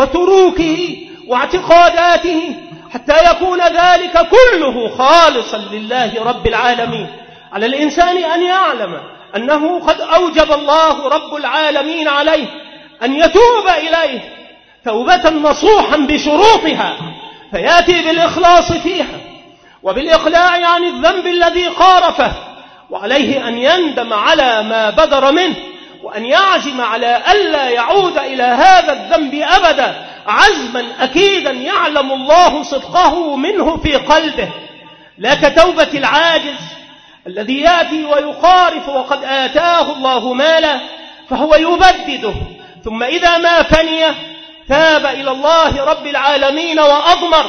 Speaker 1: وتروكه واعتقاداته، حتى يكون ذلك كله خالصا لله رب العالمين. على الإنسان أن يعلم أنه قد أوجب الله رب العالمين عليه أن يتوب إليه توبة نصوحا بشروطها، فيأتي بالإخلاص فيها وبالإقلاع عن الذنب الذي قارفه، وعليه أن يندم على ما بدر منه، وأن يعزم على ألا يعود إلى هذا الذنب أبدا عزما أكيدا يعلم الله صدقه منه في قلبه، لا كتوبة العاجز الذي يأتي ويقارف وقد آتاه الله مالا فهو يبدده، ثم إذا ما فني تاب إلى الله رب العالمين وأضمر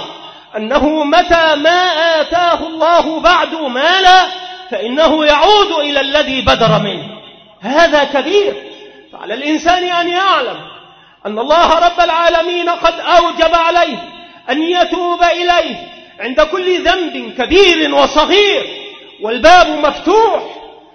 Speaker 1: أنه متى ما آتاه الله بعد مالا فإنه يعود إلى الذي بدر منه. هذا كبير. فعلى الإنسان أن يعلم أن الله رب العالمين قد أوجب عليه أن يتوب إليه عند كل ذنب كبير وصغير، والباب مفتوح.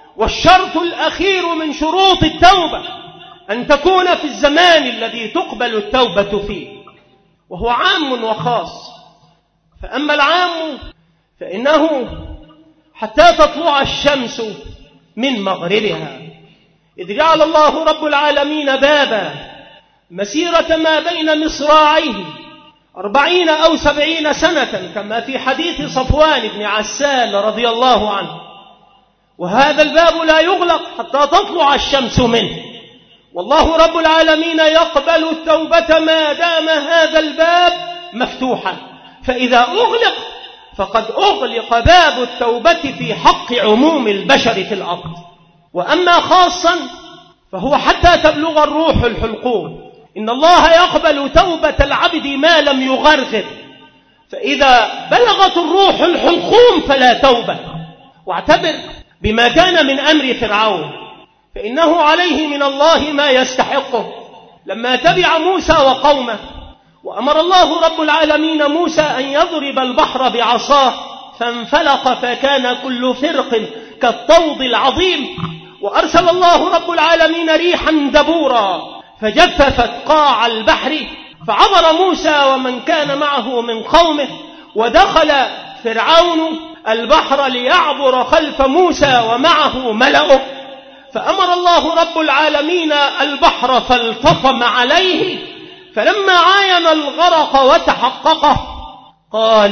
Speaker 1: والشرط الأخير من شروط التوبة أن تكون في الزمان الذي تقبل التوبة فيه، وهو عام وخاص. فأما العام فإنه حتى تطلع الشمس من مغربها، إذ جعل الله رب العالمين بابا مسيرة ما بين مصراعيه 40 أو 70 سنة، كما في حديث صفوان بن عسال رضي الله عنه، وهذا الباب لا يغلق حتى تطلع الشمس منه، والله رب العالمين يقبل التوبة ما دام هذا الباب مفتوحا، فإذا أغلق فقد أغلق باب التوبة في حق عموم البشر في الأرض. وأما خاصا فهو حتى تبلغ الروح الحلقوم، إن الله يقبل توبة العبد ما لم يغرغر، فإذا بلغت الروح الحلقوم فلا توبة. واعتبر بما كان من أمر فرعون، فإنه عليه من الله ما يستحقه لما تبع موسى وقومه، وأمر الله رب العالمين موسى أن يضرب البحر بعصاه فانفلق فكان كل فرق كالطود العظيم، وأرسل الله رب العالمين ريحا دبورا فجففت قاع البحر، فعبر موسى ومن كان معه من قومه، ودخل فرعون البحر ليعبر خلف موسى ومعه ملأه، فأمر الله رب العالمين البحر فالتطم عليه، فلما عاين الغرق وتحققه قال: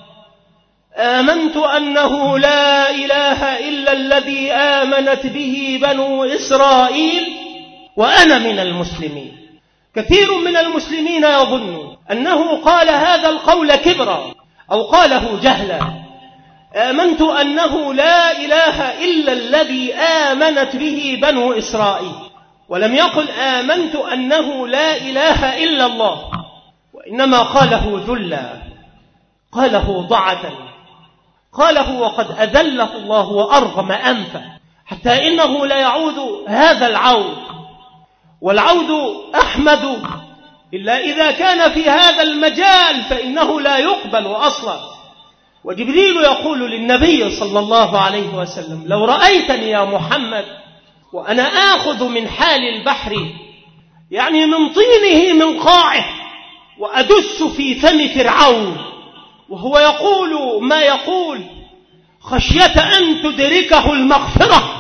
Speaker 1: آمنت أنه لا إله إلا الذي آمنت به بنو إسرائيل وأنا من المسلمين. كثير من المسلمين يظن أنه قال هذا القول كبرا أو قاله جهلا. آمنت أنه لا إله إلا الذي آمنت به بنو إسرائيل، ولم يقل آمنت أنه لا إله إلا الله، وإنما قاله ذلا، قاله ضعة، قاله وقد أذله الله وأرغم أنفه، حتى إنه لا يعود هذا العود، والعود أحمد إلا إذا كان في هذا المجال فإنه لا يقبل أصلا. وجبريل يقول للنبي صلى الله عليه وسلم: لو رأيتني يا محمد وأنا آخذ من حال البحر، يعني من طينه من قاعه، وأدس في فم فرعون وهو يقول ما يقول خشية أن تدركه المغفرة،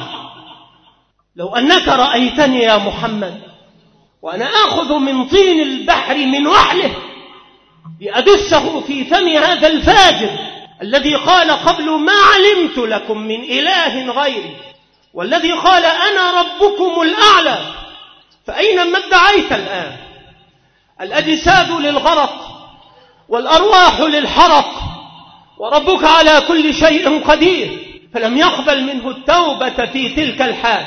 Speaker 1: لو أنك رأيتني يا محمد وأنا آخذ من طين البحر من وحله لأدسه في فم هذا الفاجر الذي قال قبل: ما علمت لكم من إله غيري، والذي قال: أنا ربكم الأعلى، فأين ما ادعيت الآن؟ الأجساد للغرق والأرواح للحرق، وربك على كل شيء قدير، فلم يقبل منه التوبة في تلك الحال.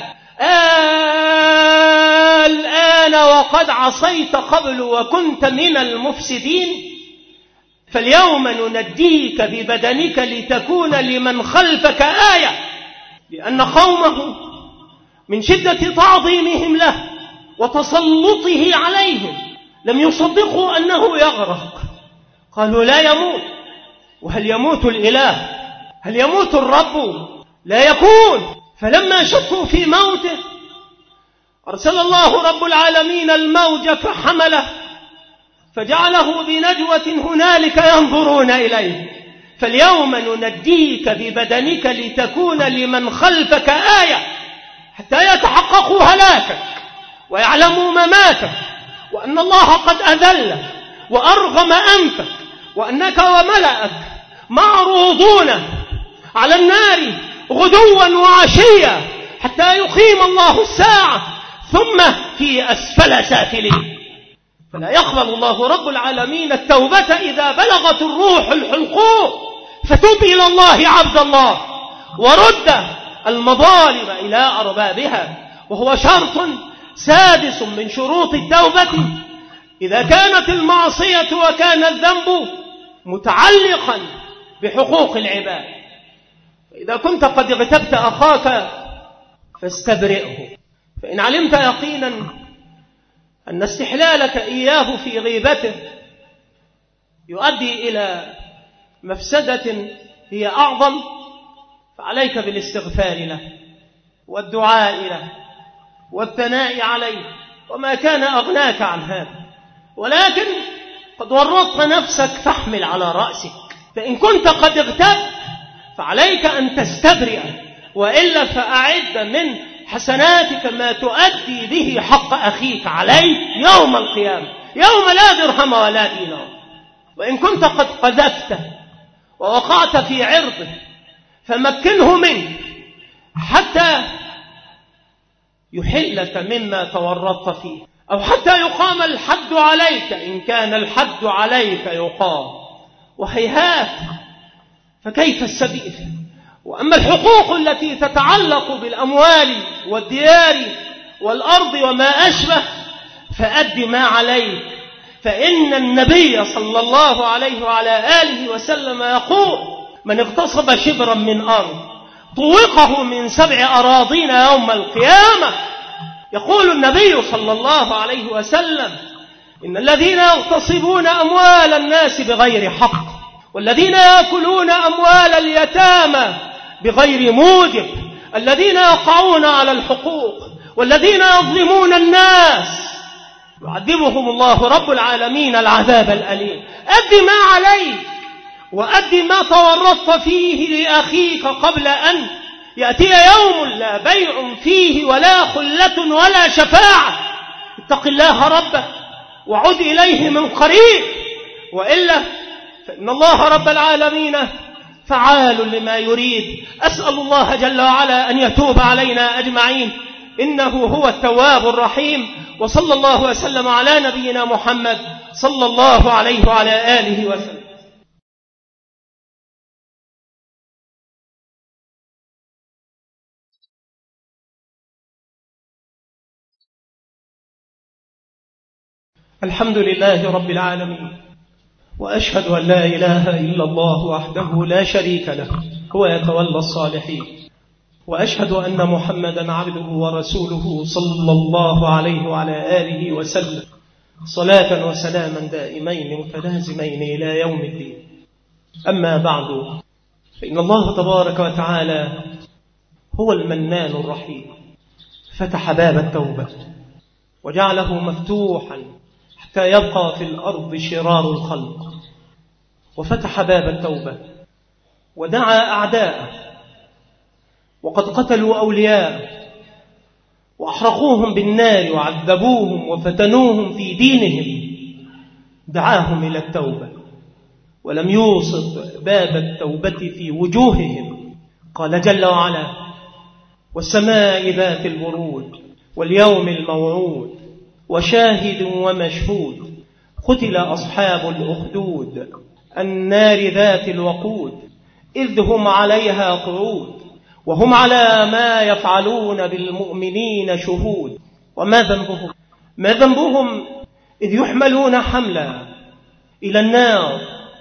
Speaker 1: الآن وقد عصيت قبل وكنت من المفسدين، فاليوم ننجيك ببدنك لتكون لمن خلفك آية، لأن قومه من شدة تعظيمهم له وتسلطه عليهم لم يصدقوا أنه يغرق، قالوا: لا يموت. وهل يموت الإله؟ هل يموت الرب؟ لا يكون. فلما شكوا في موته أرسل الله رب العالمين الموج فحمله، فجعله بنجوة هنالك ينظرون إليه. فاليوم ننجيك ببدنك لتكون لمن خلفك آية، حتى يتحققوا هلاكك ويعلموا مماتك، وأن الله قد أذلك وأرغم أنفك، وأنك وملأك معروضون على النار غدوا وعشيا حتى يقيم الله الساعة، ثم في أسفل سافلين. فلا يقبل الله رب العالمين التوبة إذا بلغت الروح الحلقوم، فتب إلى الله عبد الله، ورد المظالم إلى أربابها، وهو شرط سادس من شروط التوبة إذا كانت المعصية وكان الذنب متعلقا بحقوق العباد. فإذا كنت قد اغتبت أخاك فاستبرئه، فإن علمت يقينا أن استحلالك إياه في غيبته يؤدي إلى مفسدة هي أعظم، فعليك بالاستغفار له والدعاء له والثناء عليه، وما كان أغناك عن هذا. ولكن قد ورطت نفسك فاحمل على رأسك، فإن كنت قد اغتبت فعليك أن تستبرئ وإلا فأعد من حسناتك ما تؤدي به حق أخيك عليك يوم القيامة، يوم لا درهم ولا دينار. وإن كنت قد قذفته ووقعت في عرضه فمكنه منك حتى يحلك مما تورطت فيه، أو حتى يقام الحد عليك إن كان الحد عليك يقام. وهيهات، فكيف السبيل؟ وأما الحقوق التي تتعلق بالأموال والديار والأرض وما أشبه فأد ما عليك، فإن النبي صلى الله عليه وعلى آله وسلم يقول: من اغتصب شبرا من أرض طوقه من 7 أراضين يوم القيامة. يقول النبي صلى الله عليه وسلم: إن الذين يغتصبون أموال الناس بغير حق، والذين يأكلون أموال اليتامى بغير موجب، الذين يقعون على الحقوق، والذين يظلمون الناس يعذبهم الله رب العالمين العذاب الأليم. أد ما عليك وأد ما تورطت فيه لأخيك قبل أن يأتي يوم لا بيع فيه ولا خلة ولا شفاعة. اتق الله ربك وعد إليه من قريب، وإلا فإن الله رب العالمين فعال لما يريد. أسأل الله جل وعلا أن يتوب علينا أجمعين، إنه هو التواب الرحيم. وصلى الله وسلم على نبينا محمد صلى الله عليه وعلى آله وسلم. الحمد لله رب العالمين، وأشهد أن لا إله إلا الله وحده لا شريك له، هو يتولى الصالحين. وأشهد أن محمدا عبده ورسوله صلى الله عليه وعلى آله وسلم، صلاة وسلاما دائمين متلازمين إلى يوم الدين. أما بعد، فإن الله تبارك وتعالى هو المنان الرحيم، فتح باب التوبة وجعله مفتوحا حتى يبقى في الأرض شرار الخلق، وفتح باب التوبة ودعا أعداءه، وقد قتلوا أولياء وأحرقوهم بالنار وعذبوهم وفتنوهم في دينهم، دعاهم إلى التوبة ولم يوصد باب التوبة في وجوههم. قال جل وعلا: والسماء ذات البروج واليوم الموعود وشاهد ومشهود، قتل أصحاب الأخدود النار ذات الوقود، إذ هم عليها قعود وهم على ما يفعلون بالمؤمنين شهود. وما ذنبهم؟ ما ذنبهم إذ يحملون حملا إلى النار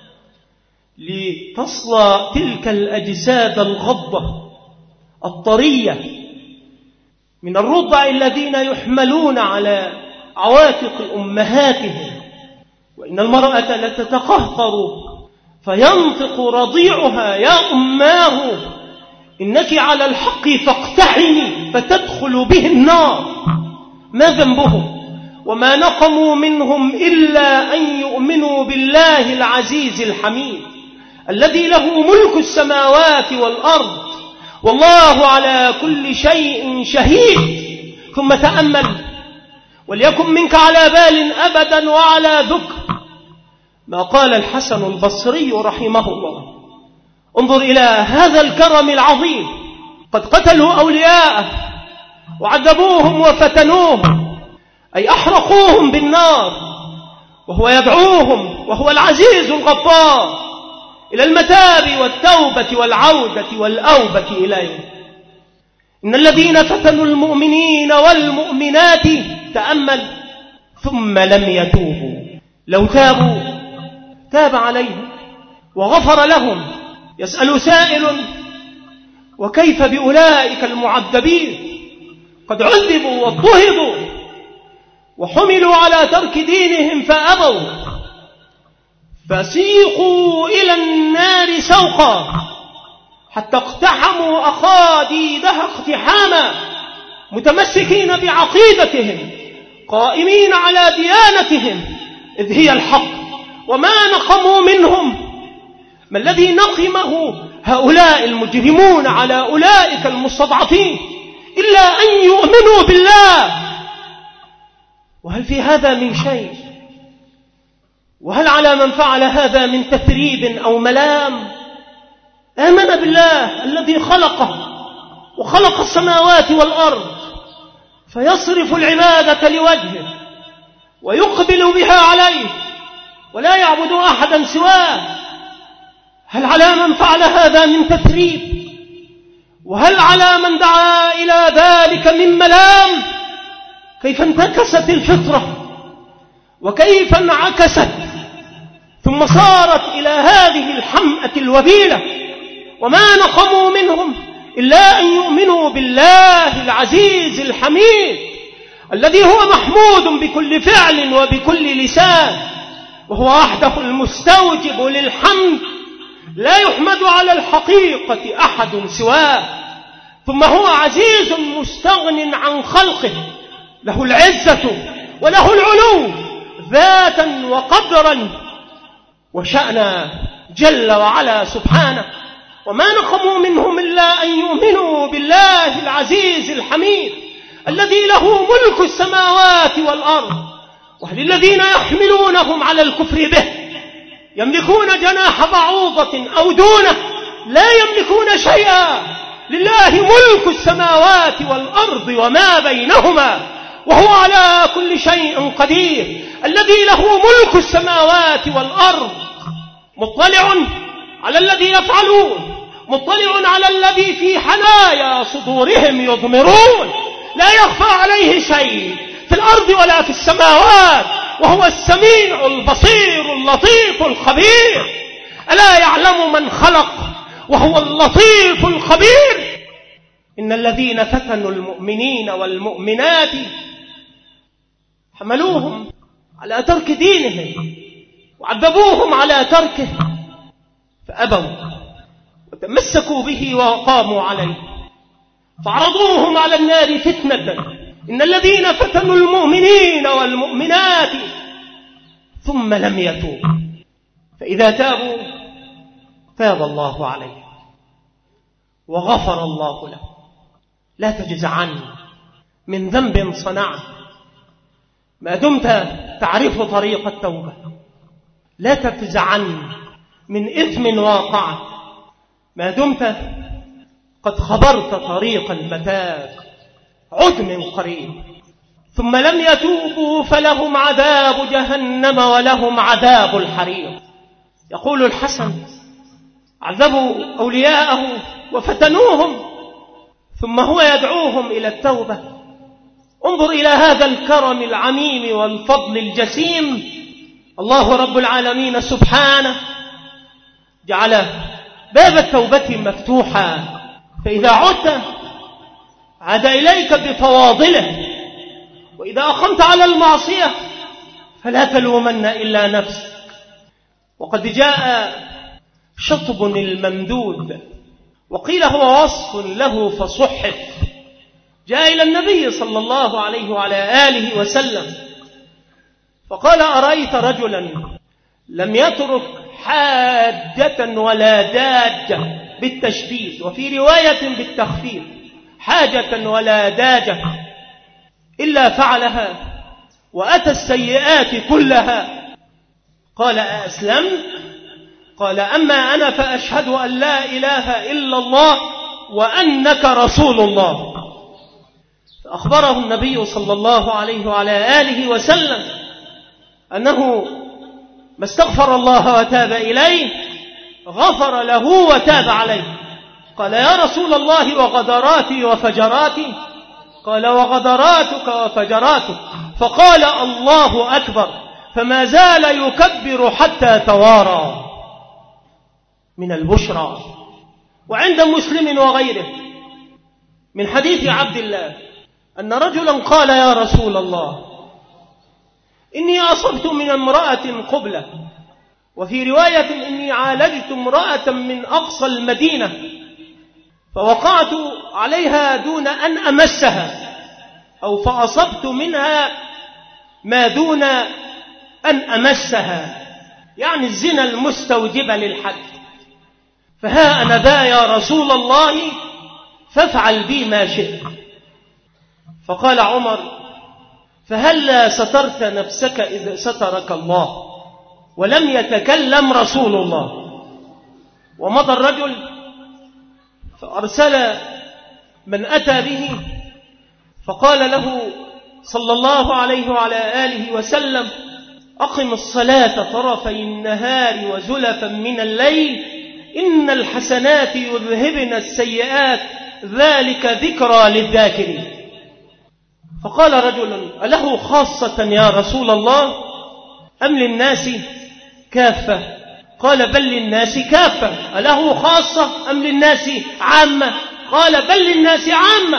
Speaker 1: لتصلى تلك الأجساد الغضة الطرية من الرضع الذين يحملون على عواتق أمهاتهم. وإن المرأة لتتقهقر فينطق رضيعها: يا أماه إنك على الحق فاقتحمي، فتدخل به النار. ما ذنبهم؟ وما نقموا منهم إلا أن يؤمنوا بالله العزيز الحميد الذي له ملك السماوات والأرض والله على كل شيء شهيد. ثم تأمل، وليكن منك على بال أبدا وعلى ذكر ما قال الحسن البصري رحمه الله: انظر إلى هذا الكرم العظيم، قد قتلوا أولياءه وعذبوهم وفتنوهم، أي أحرقوهم بالنار، وهو يدعوهم وهو العزيز الغفار إلى المتاب والتوبة والعودة والأوبة إليه. إن الذين فتنوا المؤمنين والمؤمنات، تأمل، ثم لم يتوبوا، لو تابوا تاب عليهم وغفر لهم. يسأل سائل: وكيف بأولئك المعذبين؟ قد عذبوا واضطهدوا وحملوا على ترك دينهم فأبوا، فسيقوا إلى النار سوقا حتى اقتحموا أخاديدها اقتحاما، متمسكين بعقيدتهم قائمين على ديانتهم، إذ هي الحق. وما نقموا منهم، ما الذي نقمه هؤلاء المجرمون على أولئك المستضعفين إلا أن يؤمنوا بالله. وهل في هذا من شيء؟ وهل على من فعل هذا من تثريب أو ملام؟ آمن بالله الذي خلقه وخلق السماوات والأرض، فيصرف العبادة لوجهه ويقبل بها عليه ولا يعبد أحدا سواه. هل على من فعل هذا من تثريب؟ وهل على من دعا إلى ذلك من ملام؟ كيف انتكست الفطرة وكيف انعكست ثم صارت إلى هذه الحمأة الوبيلة. وما نقموا منهم إلا أن يؤمنوا بالله العزيز الحميد الذي هو محمود بكل فعل وبكل لسان، وهو وحده المستوجب للحمد، لا يحمد على الحقيقة أحد سواه. ثم هو عزيز مستغن عن خلقه، له العزة وله العلو ذاتا وقدرا وشأنا جل وعلا سبحانه. وما نقموا منهم إلا أن يؤمنوا بالله العزيز الحميد الذي له ملك السماوات والأرض. وهل الذين يحملونهم على الكفر به يملكون جناح بعوضة أو دونه؟ لا يملكون شيئا. لله ملك السماوات والأرض وما بينهما، وهو على كل شيء قدير. الذي له ملك السماوات والأرض مطلع على الذي يفعلون، مطلع على الذي في حنايا صدورهم يضمرون. لا يخفى عليه شيء في الأرض ولا في السماوات، وهو السميع البصير اللطيف الخبير. ألا يعلم من خلق وهو اللطيف الخبير؟ إن الذين فتنوا المؤمنين والمؤمنات حملوهم على ترك دينهم وعذبوهم على تركه فأبوا وتمسكوا به وقاموا عليه فعرضوهم على النار فتنة. إن الذين فتنوا المؤمنين والمؤمنات ثم لم يتوبوا فإذا تابوا تاب الله عليه وغفر الله له. لا تجزعن من ذنب صنعه ما دمت تعرف طريق التوبة. لا تفزعن من إثم واقع ما دمت قد خبرت طريق المتاب. عد من قريب. ثم لم يتوبوا فلهم عذاب جهنم ولهم عذاب الحريق. يقول الحسن: عذبوا أولياءه وفتنوهم ثم هو يدعوهم إلى التوبة. انظر إلى هذا الكرم العميم والفضل الجسيم. الله رب العالمين سبحانه جعل باب التوبة مفتوحا، فإذا عدت عاد إليك بفواضله، وإذا أقمت على المعصية فلا تلومن إلا نفسك. وقد جاء شطب الممدود وقيل هو وصف له فصحف. جاء إلى النبي صلى الله عليه وعلى آله وسلم فقال: أرأيت رجلا لم يترك حاجة ولا داجة بالتشديد، وفي رواية بالتخفيف: حاجة ولا داجة إلا فعلها وأتى السيئات كلها. قال: أسلمت؟ قال: أما أنا فأشهد أن لا إله إلا الله وأنك رسول الله. فأخبره النبي صلى الله عليه وعلى آله وسلم أنه ما استغفر الله وتاب إليه غفر له وتاب عليه. قال: يا رسول الله وغدراتي وفجراتي؟ قال: وغدراتك وفجراتك. فقال: الله أكبر. فما زال يكبر حتى توارى من البشرى. وعند مسلم وغيره من حديث عبد الله أن رجلا قال: يا رسول الله، إني أصبت من امرأة قبلة، وفي رواية إني عالجت امرأة من أقصى المدينة فوقعت عليها دون أن أمسها، أو فأصبت منها ما دون أن أمسها، يعني الزنا المستوجب للحد. فها أنا ذا يا رسول الله فافعل بي ما شئت. فقال عمر: فهلا سترت نفسك إذا سترك الله؟ ولم يتكلم رسول الله. ومضى الرجل فأرسل من أتى به فقال له صلى الله عليه وعلى آله وسلم: أقم الصلاة طرفي النهار وزلفا من الليل إن الحسنات يذهبن السيئات ذلك ذكرى للذاكرين. فقال رجل: أله خاصة يا رسول الله أم للناس كافة؟ قال: بل للناس كافة. أله خاصة أم للناس عامة؟ قال: بل للناس عامة.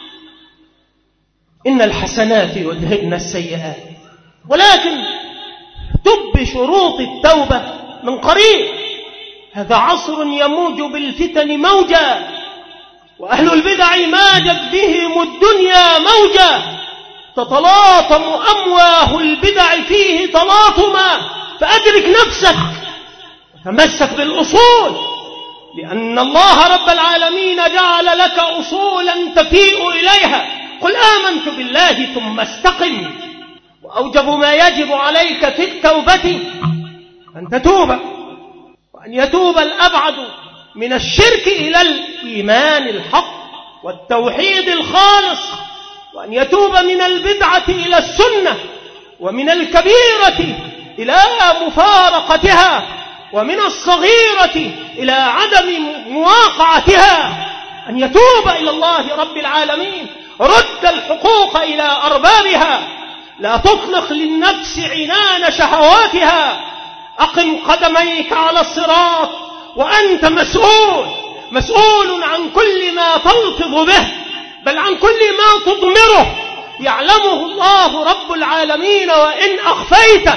Speaker 1: إن الحسنات يذهبن السيئات، ولكن تب بشروط التوبة من قريب. هذا عصر يموج بالفتن موجا، وأهل البدع ماجت بهم الدنيا موجا، تتلاطم أمواه البدع فيه تلاطما. فأدرك نفسك وتمسك بالأصول، لأن الله رب العالمين جعل لك أصولا تفيء إليها. قل آمنت بالله ثم استقم. وأوجب ما يجب عليك في التوبة أن تتوب، وأن يتوب الأبعد من الشرك إلى الإيمان الحق والتوحيد الخالص، وأن يتوب من البدعة إلى السنة، ومن الكبيرة إلى مفارقتها، ومن الصغيرة إلى عدم مواقعتها. أن يتوب إلى الله رب العالمين. رد الحقوق إلى أربابها، لا تطلق للنفس عنان شهواتها. أقم قدميك على الصراط وأنت مسؤول عن كل ما تلفظ به، بل عن كل ما تضمره، يعلمه الله رب العالمين وإن أخفيته.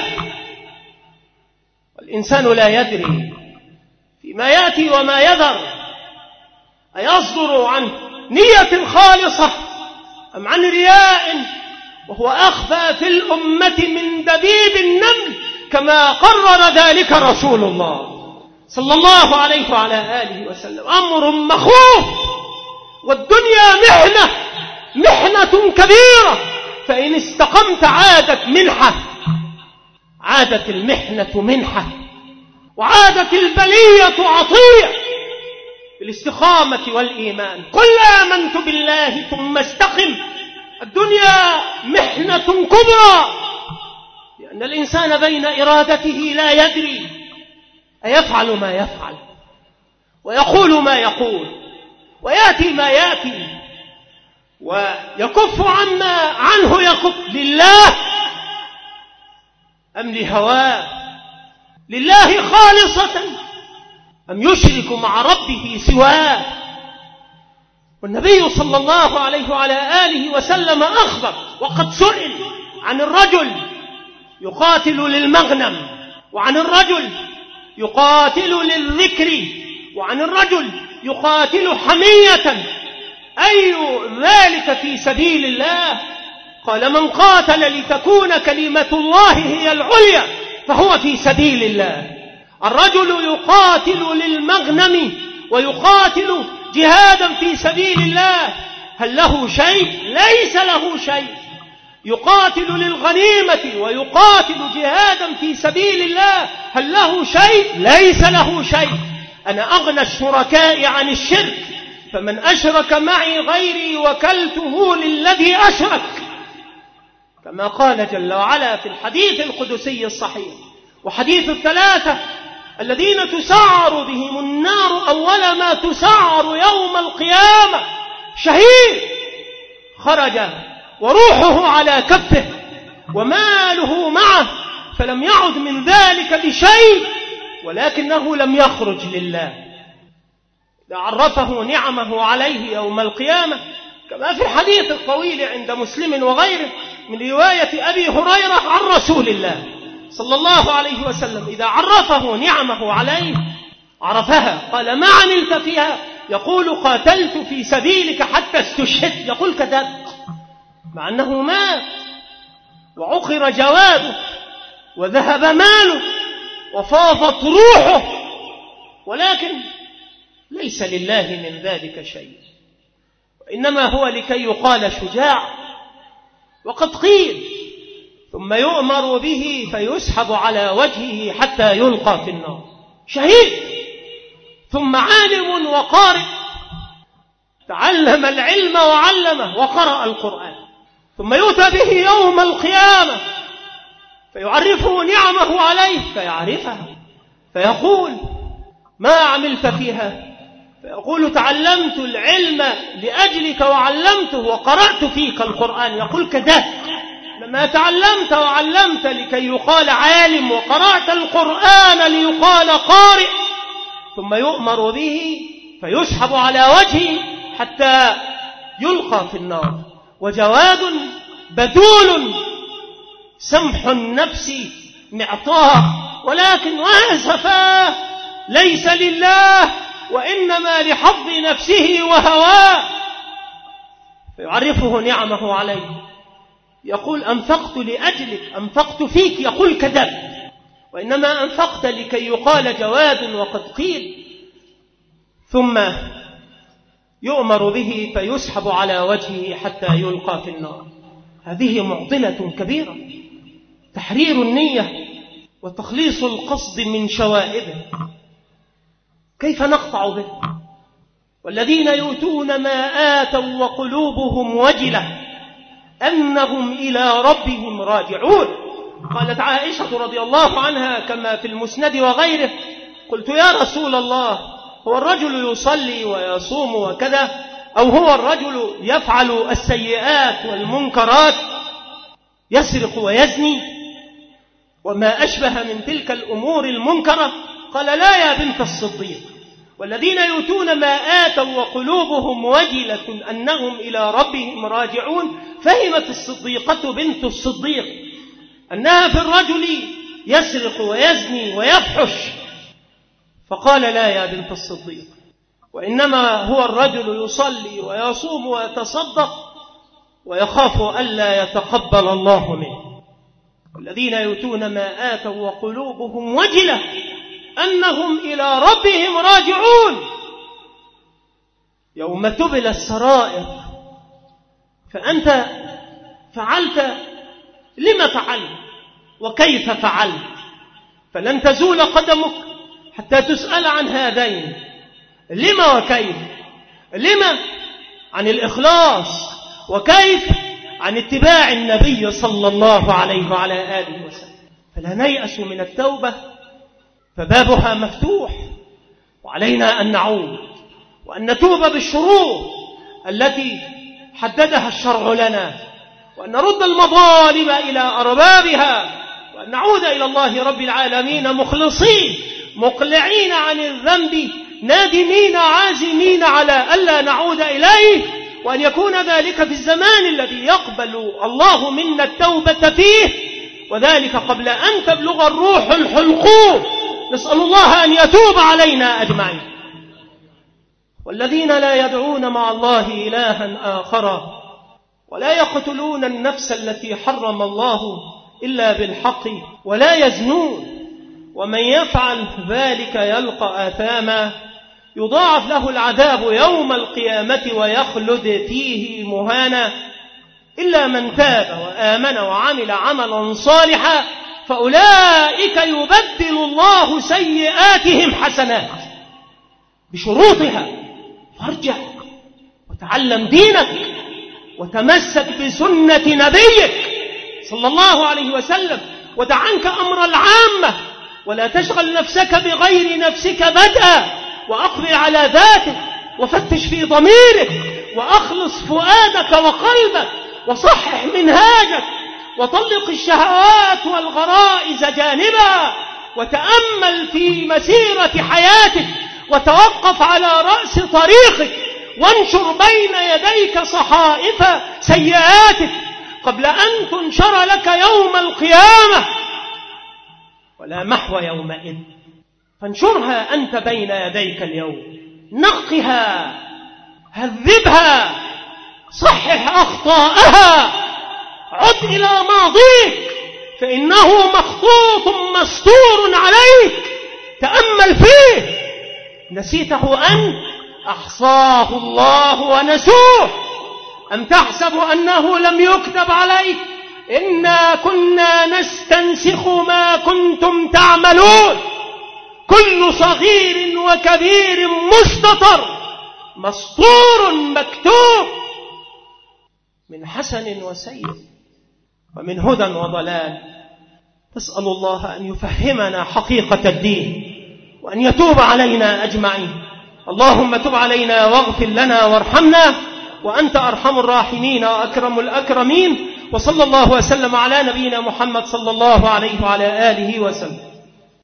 Speaker 1: والإنسان لا يدري فيما يأتي وما يذر أيصدر عن نية خالصة أم عن رياء، وهو أخفى في الأمة من دبيب النمل، كما قرر ذلك رسول الله صلى الله عليه وعلى آله وسلم. أمر مخوف، والدنيا محنة كبيرة، فإن استقمت عادت منحة، عادت المحنة منحة، وعادت البلية عطية بالاستقامة والإيمان. قل آمنت بالله ثم استقم. الدنيا محنة كبرى، لأن الإنسان بين إرادته لا يدري أيفعل ما يفعل، ويقول ما يقول، ويأتي ما يأتي، ويكف عما عنه يكف، لله أم لهواه، لله خالصة أم يشرك مع ربه سواه. والنبي صلى الله عليه وعلى آله وسلم أخبر وقد سئل عن الرجل يقاتل للمغنم، وعن الرجل يقاتل للذكر، وعن الرجل يقاتل حمية، أي ذلك في سبيل الله؟ قال: من قاتل لتكون كلمة الله هي العليا فهو في سبيل الله. الرجل يقاتل للمغنم ويقاتل جهادا في سبيل الله، هل له شيء؟ ليس له شيء. يقاتل للغنيمة ويقاتل جهادا في سبيل الله، هل له شيء؟ ليس له شيء. أنا أغنى الشركاء عن الشرك، فمن أشرك معي غيري وكلته للذي أشرك، كما قال جل وعلا في الحديث القدسي الصحيح. وحديث الثلاثة الذين تسعر بهم النار أول ما تسعر يوم القيامة: شهيد خرج وروحه على كفه وماله معه فلم يعد من ذلك بشيء، ولكنه لم يخرج لله. إذا عرفه نعمه عليه يوم القيامة، كما في الحديث الطويل عند مسلم وغيره من رواية أبي هريرة عن رسول الله صلى الله عليه وسلم: إذا عرفه نعمه عليه عرفها، قال: ما عملت فيها؟ يقول: قاتلت في سبيلك حتى استشهدت. يقول: كذبت، مع أنه مات وعقر جواده وذهب ماله وفاضت روحه، ولكن ليس لله من ذلك شيء، وإنما هو لكي يقال شجاع. وقد قيل: ثم يؤمر به فيسحب على وجهه حتى يلقى في النار. شهيد، ثم عالم وقارئ، تعلم العلم وعلمه وقرأ القرآن، ثم يؤتى به يوم القيامة فيعرفه نعمه عليه فيعرفها، فيقول: ما عملت فيها؟ فيقول: تعلمت العلم لأجلك وعلمته وقرأت فيك القرآن. يقول: كذلك لما تعلمت وعلمت لكي يقال عالم وقرأت القرآن ليقال قارئ. ثم يؤمر به فيسحب على وجهه حتى يلقى في النار. وجواد بدول سمح النفس معطاء، ولكن واسفاه ليس لله وإنما لحظ نفسه وهواه، فيعرفه نعمه عليه. يقول: أنفقت لأجلك، أنفقت فيك. يقول: كذبت، وإنما أنفقت لكي يقال جواد وقد قيل. ثم يؤمر به فيسحب على وجهه حتى يلقى في النار. هذه معضلة كبيرة، تحرير النية وتخليص القصد من شوائبه. كيف نقطع به؟ والذين يؤتون ما آتوا وقلوبهم وجلة أنهم إلى ربهم راجعون. قالت عائشة رضي الله عنها كما في المسند وغيره: قلت يا رسول الله، هو الرجل يصلي ويصوم وكذا، أو هو الرجل يفعل السيئات والمنكرات، يسرق ويزني وما أشبه من تلك الأمور المنكرة؟ قال: لا يا بنت الصديق، والذين يؤتون ما آتوا وقلوبهم وجلة أنهم إلى ربهم راجعون. فهمت الصديقة بنت الصديق أنها في الرجل يسرق ويزني ويفحش، فقال: لا يا بنت الصديق، وإنما هو الرجل يصلي ويصوم ويتصدق ويخاف ألا يتقبل الله منه. والذين يؤتون ما آتوا وقلوبهم وجلة أنهم إلى ربهم راجعون. يوم تبلى السرائر فأنت فعلت، لما فعلت وكيف فعلت؟ فلن تزول قدمك حتى تسأل عن هذين: لما وكيف. لما عن الإخلاص، وكيف عن اتباع النبي صلى الله عليه وعلى آله وسلم. فلا نيأس من التوبة، فبابها مفتوح، وعلينا أن نعود وأن نتوب بالشروط التي حددها الشرع لنا، وأن نرد المظالم إلى أربابها، وأن نعود إلى الله رب العالمين مخلصين مقلعين عن الذنب نادمين عازمين على ألا نعود إليه، وأن يكون ذلك في الزمان الذي يقبل الله منا التوبة فيه، وذلك قبل أن تبلغ الروح الحلقوم. نسأل الله أن يتوب علينا أجمعين. والذين لا يدعون مع الله إلها آخر ولا يقتلون النفس التي حرم الله إلا بالحق ولا يزنون ومن يفعل ذلك يلقى آثاما يضاعف له العذاب يوم القيامة ويخلد فيه مهانا إلا من تاب وآمن وعمل عملا صالحا فأولئك يبدل الله سيئاتهم حسنات بشروطها. فارجع وتعلم دينك وتمسك بسنة نبيك صلى الله عليه وسلم، ودع عنك أمر العامة، ولا تشغل نفسك بغير نفسك بدءا، وأقبل على ذاتك وفتش في ضميرك وأخلص فؤادك وقلبك وصحح منهاجك وطلق الشهوات والغرائز جانبا، وتأمل في مسيرة حياتك وتوقف على رأس طريقك وانشر بين يديك صحائف سيئاتك قبل أن تنشر لك يوم القيامة، ولا محو يومئذ. فانشرها أنت بين يديك اليوم، نقها، هذبها، صحح أخطاءها، عد إلى ماضيك فإنه مخطوط مستور عليك، تأمل فيه نسيته أنت؟ أحصاه الله ونسوه. أم تحسب أنه لم يكتب عليك؟ إنا كنا نستنسخ ما كنتم تعملون. كل صغير وكبير مستطر مسطور مكتوب، من حسن وسيء ومن هدى وضلال. نسأل الله أن يفهمنا حقيقة الدين وأن يتوب علينا أجمعين. اللهم تب علينا واغفر لنا وارحمنا، وأنت أرحم الراحمين وأكرم الأكرمين. وصلى الله وسلم على نبينا محمد صلى الله عليه وعلى آله وسلم.